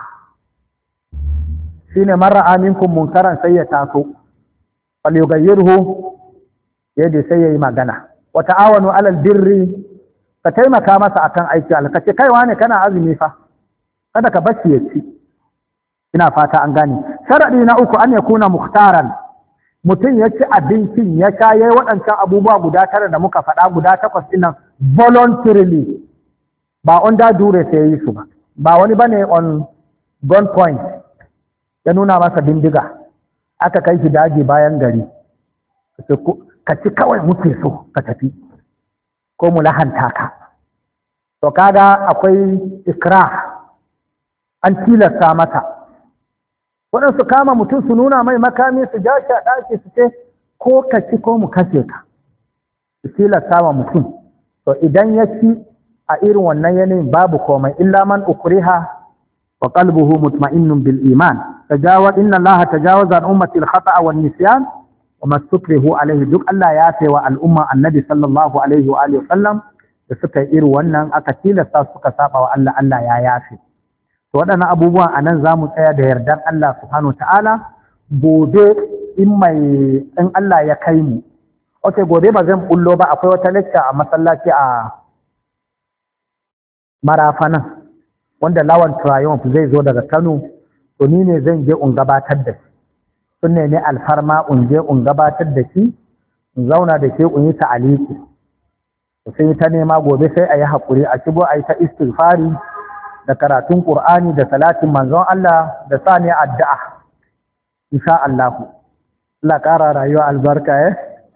Shine man ra'a minkum munkaran sai ya taso fal yughayyirhu yadda sai yayi magana. Wa ta'awanu 'alal birri, ka taimaka masa akan aiki alkace kai wane kana azumi fa kada ka bashi ya ci. Ina fata an gane. Sharadi na uku an yakuna mukhtaran, mutum ya ci abincin ya sha yayi waɗancan abubuwa guda tara da muka faɗa guda takwas ɗin nan voluntarily, ba under duress ya yi su ba, ba wani bane on gun point ya nuna masa bindiga aka kai shi daji bayan gari ka ci kawai muke so ka tafi ko mu lahanta ka. To kaga akwai ikrah, an tilasta mata. Waɗansu kama mutum su nuna mai makami su ja shi a ɗaki su ce ko ka ci ko mu kashe ka, su tilasta wa mutum. To idan ya ci a irin wannan yanayin babu komai, illa man ukriha wa qalbuhu mutma'innun bil iman. Tajawaz inna Allah tajawaza an ummati al khata'a wan nisyan wa mastukrihu alayhi. Duk Allah ya fe wa al'umma annabi sallallahu alaihi wa alihi wasallam da suka yi irin wannan aka tilasta suka saba wa Allah, Allah ya yafe. To waɗannan abubuwan a nan za mu tsaya da yardar Allah subhanahu ta'ala. Gobe in mai in Allah ya kai mu, ok gobe ba zan bullo ba, akwai wata lecture a masallaci a Marafanan wanda Lawan Triumph zai zo daga Kano, to ni ne zan je in gabatar da shi. Sun ne alfarma in je in gabatar da shi, in zauna da shi in yi ta'aliki. Sai ta nema gobe sai a yi haƙuri a shigo a yi ta istighfari da karatun Qur'ani da salatin manzon Allah da sani addu'a insha Allah. Allah ƙara rayuwa albarka eh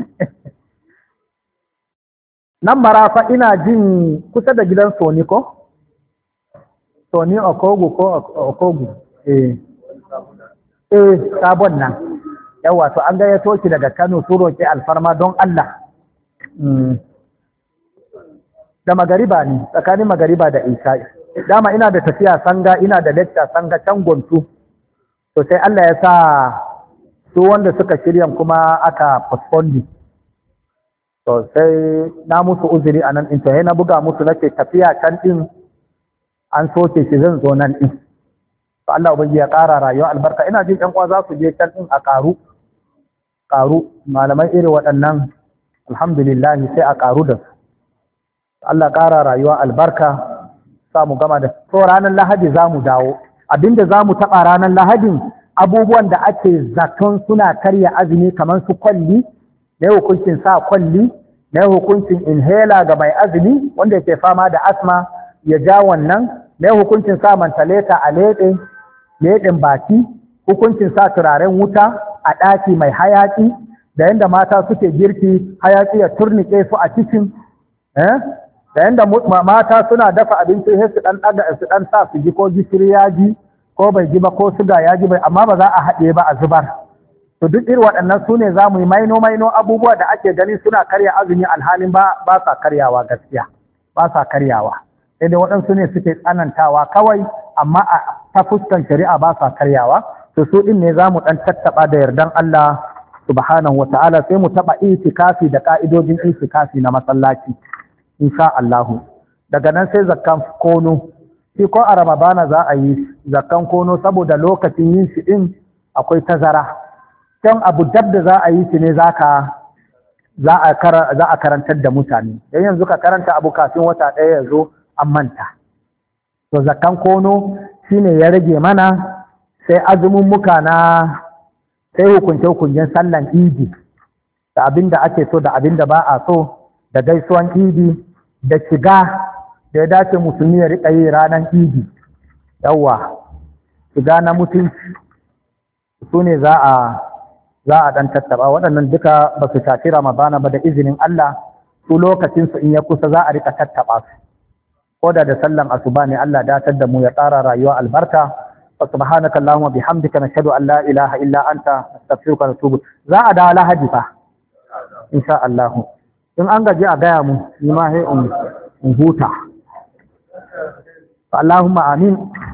nan Marafa ina jin kusa da gidan Soni ko Soni Okogu ko Okogu eh eh sabon nan yawa. To an gayyato ki daga Kano su roki alfarma don Allah mm. da magariba ne, tsakanin magariba da isha'i. Dama ina da tafiya Sanga, ina da lecture Sanga can Gontu. To sai Allah ya sa su wanda suka shirya kuma aka postpone. To sai na musu uzuri a nan ɗin, to na buga musu nake tafiya can ɗin an soke shi zan zo nan ɗin. To Allah ubangi ya ƙara rayuwa albarka. Ina jin ƴan uwa za su je can ɗin a ƙaru. Ƙaru malamai irin waɗannan alhamdulillah sai a ƙaru da su. Allah ƙara rayuwa albarka. Samu gama da to ranar Lahadi za mu dawo. Abinda za mu taɓa ranar Lahadin abubuwan da ake zaton suna karya azumi kamar su kwalli, na hukuncin sa kwalli, na hukuncin inhaler ga mai azumi wanda yake fama da asma ya ja wannan, na hukuncin sa mantaleta a leɓe, leɗin baki, hukuncin sa turaren wuta a ɗaki mai hayaƙi, da yadda mata suke girki hayaƙi ya turnike su a kicin, da yadda mata suna dafa abinci sai su ɗan ɗaga su ɗan sa su ji ko gishiri ya ji ko bai ji ba ko suga ya ji bai, amma ba za a haɗe ba a zubar. To duk irin waɗannan su ne za mu yi maino-maino abubuwa da ake gani suna karya azumi alhalin ba sa karyawa gaskiya, ba sa karyawa. Sai dai waɗansu ne suke tsanantawa kawai, amma a ta fuskan shari'a ba sa karyawa. To su ɗin ne za mu ɗan tattaɓa da yardan Allah subhanahu wa ta'ala, sai mu taɓa itikafi da ƙa'idojin itikafi na masallaci, insha Allahu. Daga nan sai zakkan kono, shi ko a Ramadana za a yi zakkan kono saboda lokacin yin shi ɗin akwai tazara. Don abu dab da za a yi shi ne za a karantar da mutane, don yanzu ka karanta abu kafin wata ɗaya ya zo an manta. To zakkan kono shi ne ya rage mana, sai azumin muka na sai hukunce-hukuncen sallan idi, da abin da ake so da abin da ba a so, da gaisuwan idi, da shiga da ya dace musulmi ya riƙa yi ranar idi. Yawwa, shiga na mutunci su ne za a za a ɗan tattaba. Waɗannan duka ba su shafi Ramadana ba, da izinin Allah su lokacinsu in ya kusa za a rika tattaba su, ko da da sallan asuba ne. Allah datar da mu ya tsara rayuwa albarka. wa subhanaka allahumma bihamdika nashhadu an la ilaha illa anta nastaghfiruka wa natubu. Za a dawo Lahadi fa insha Allah. In an gaji a gaya mu ni ma sai in huta. Allahumma amin.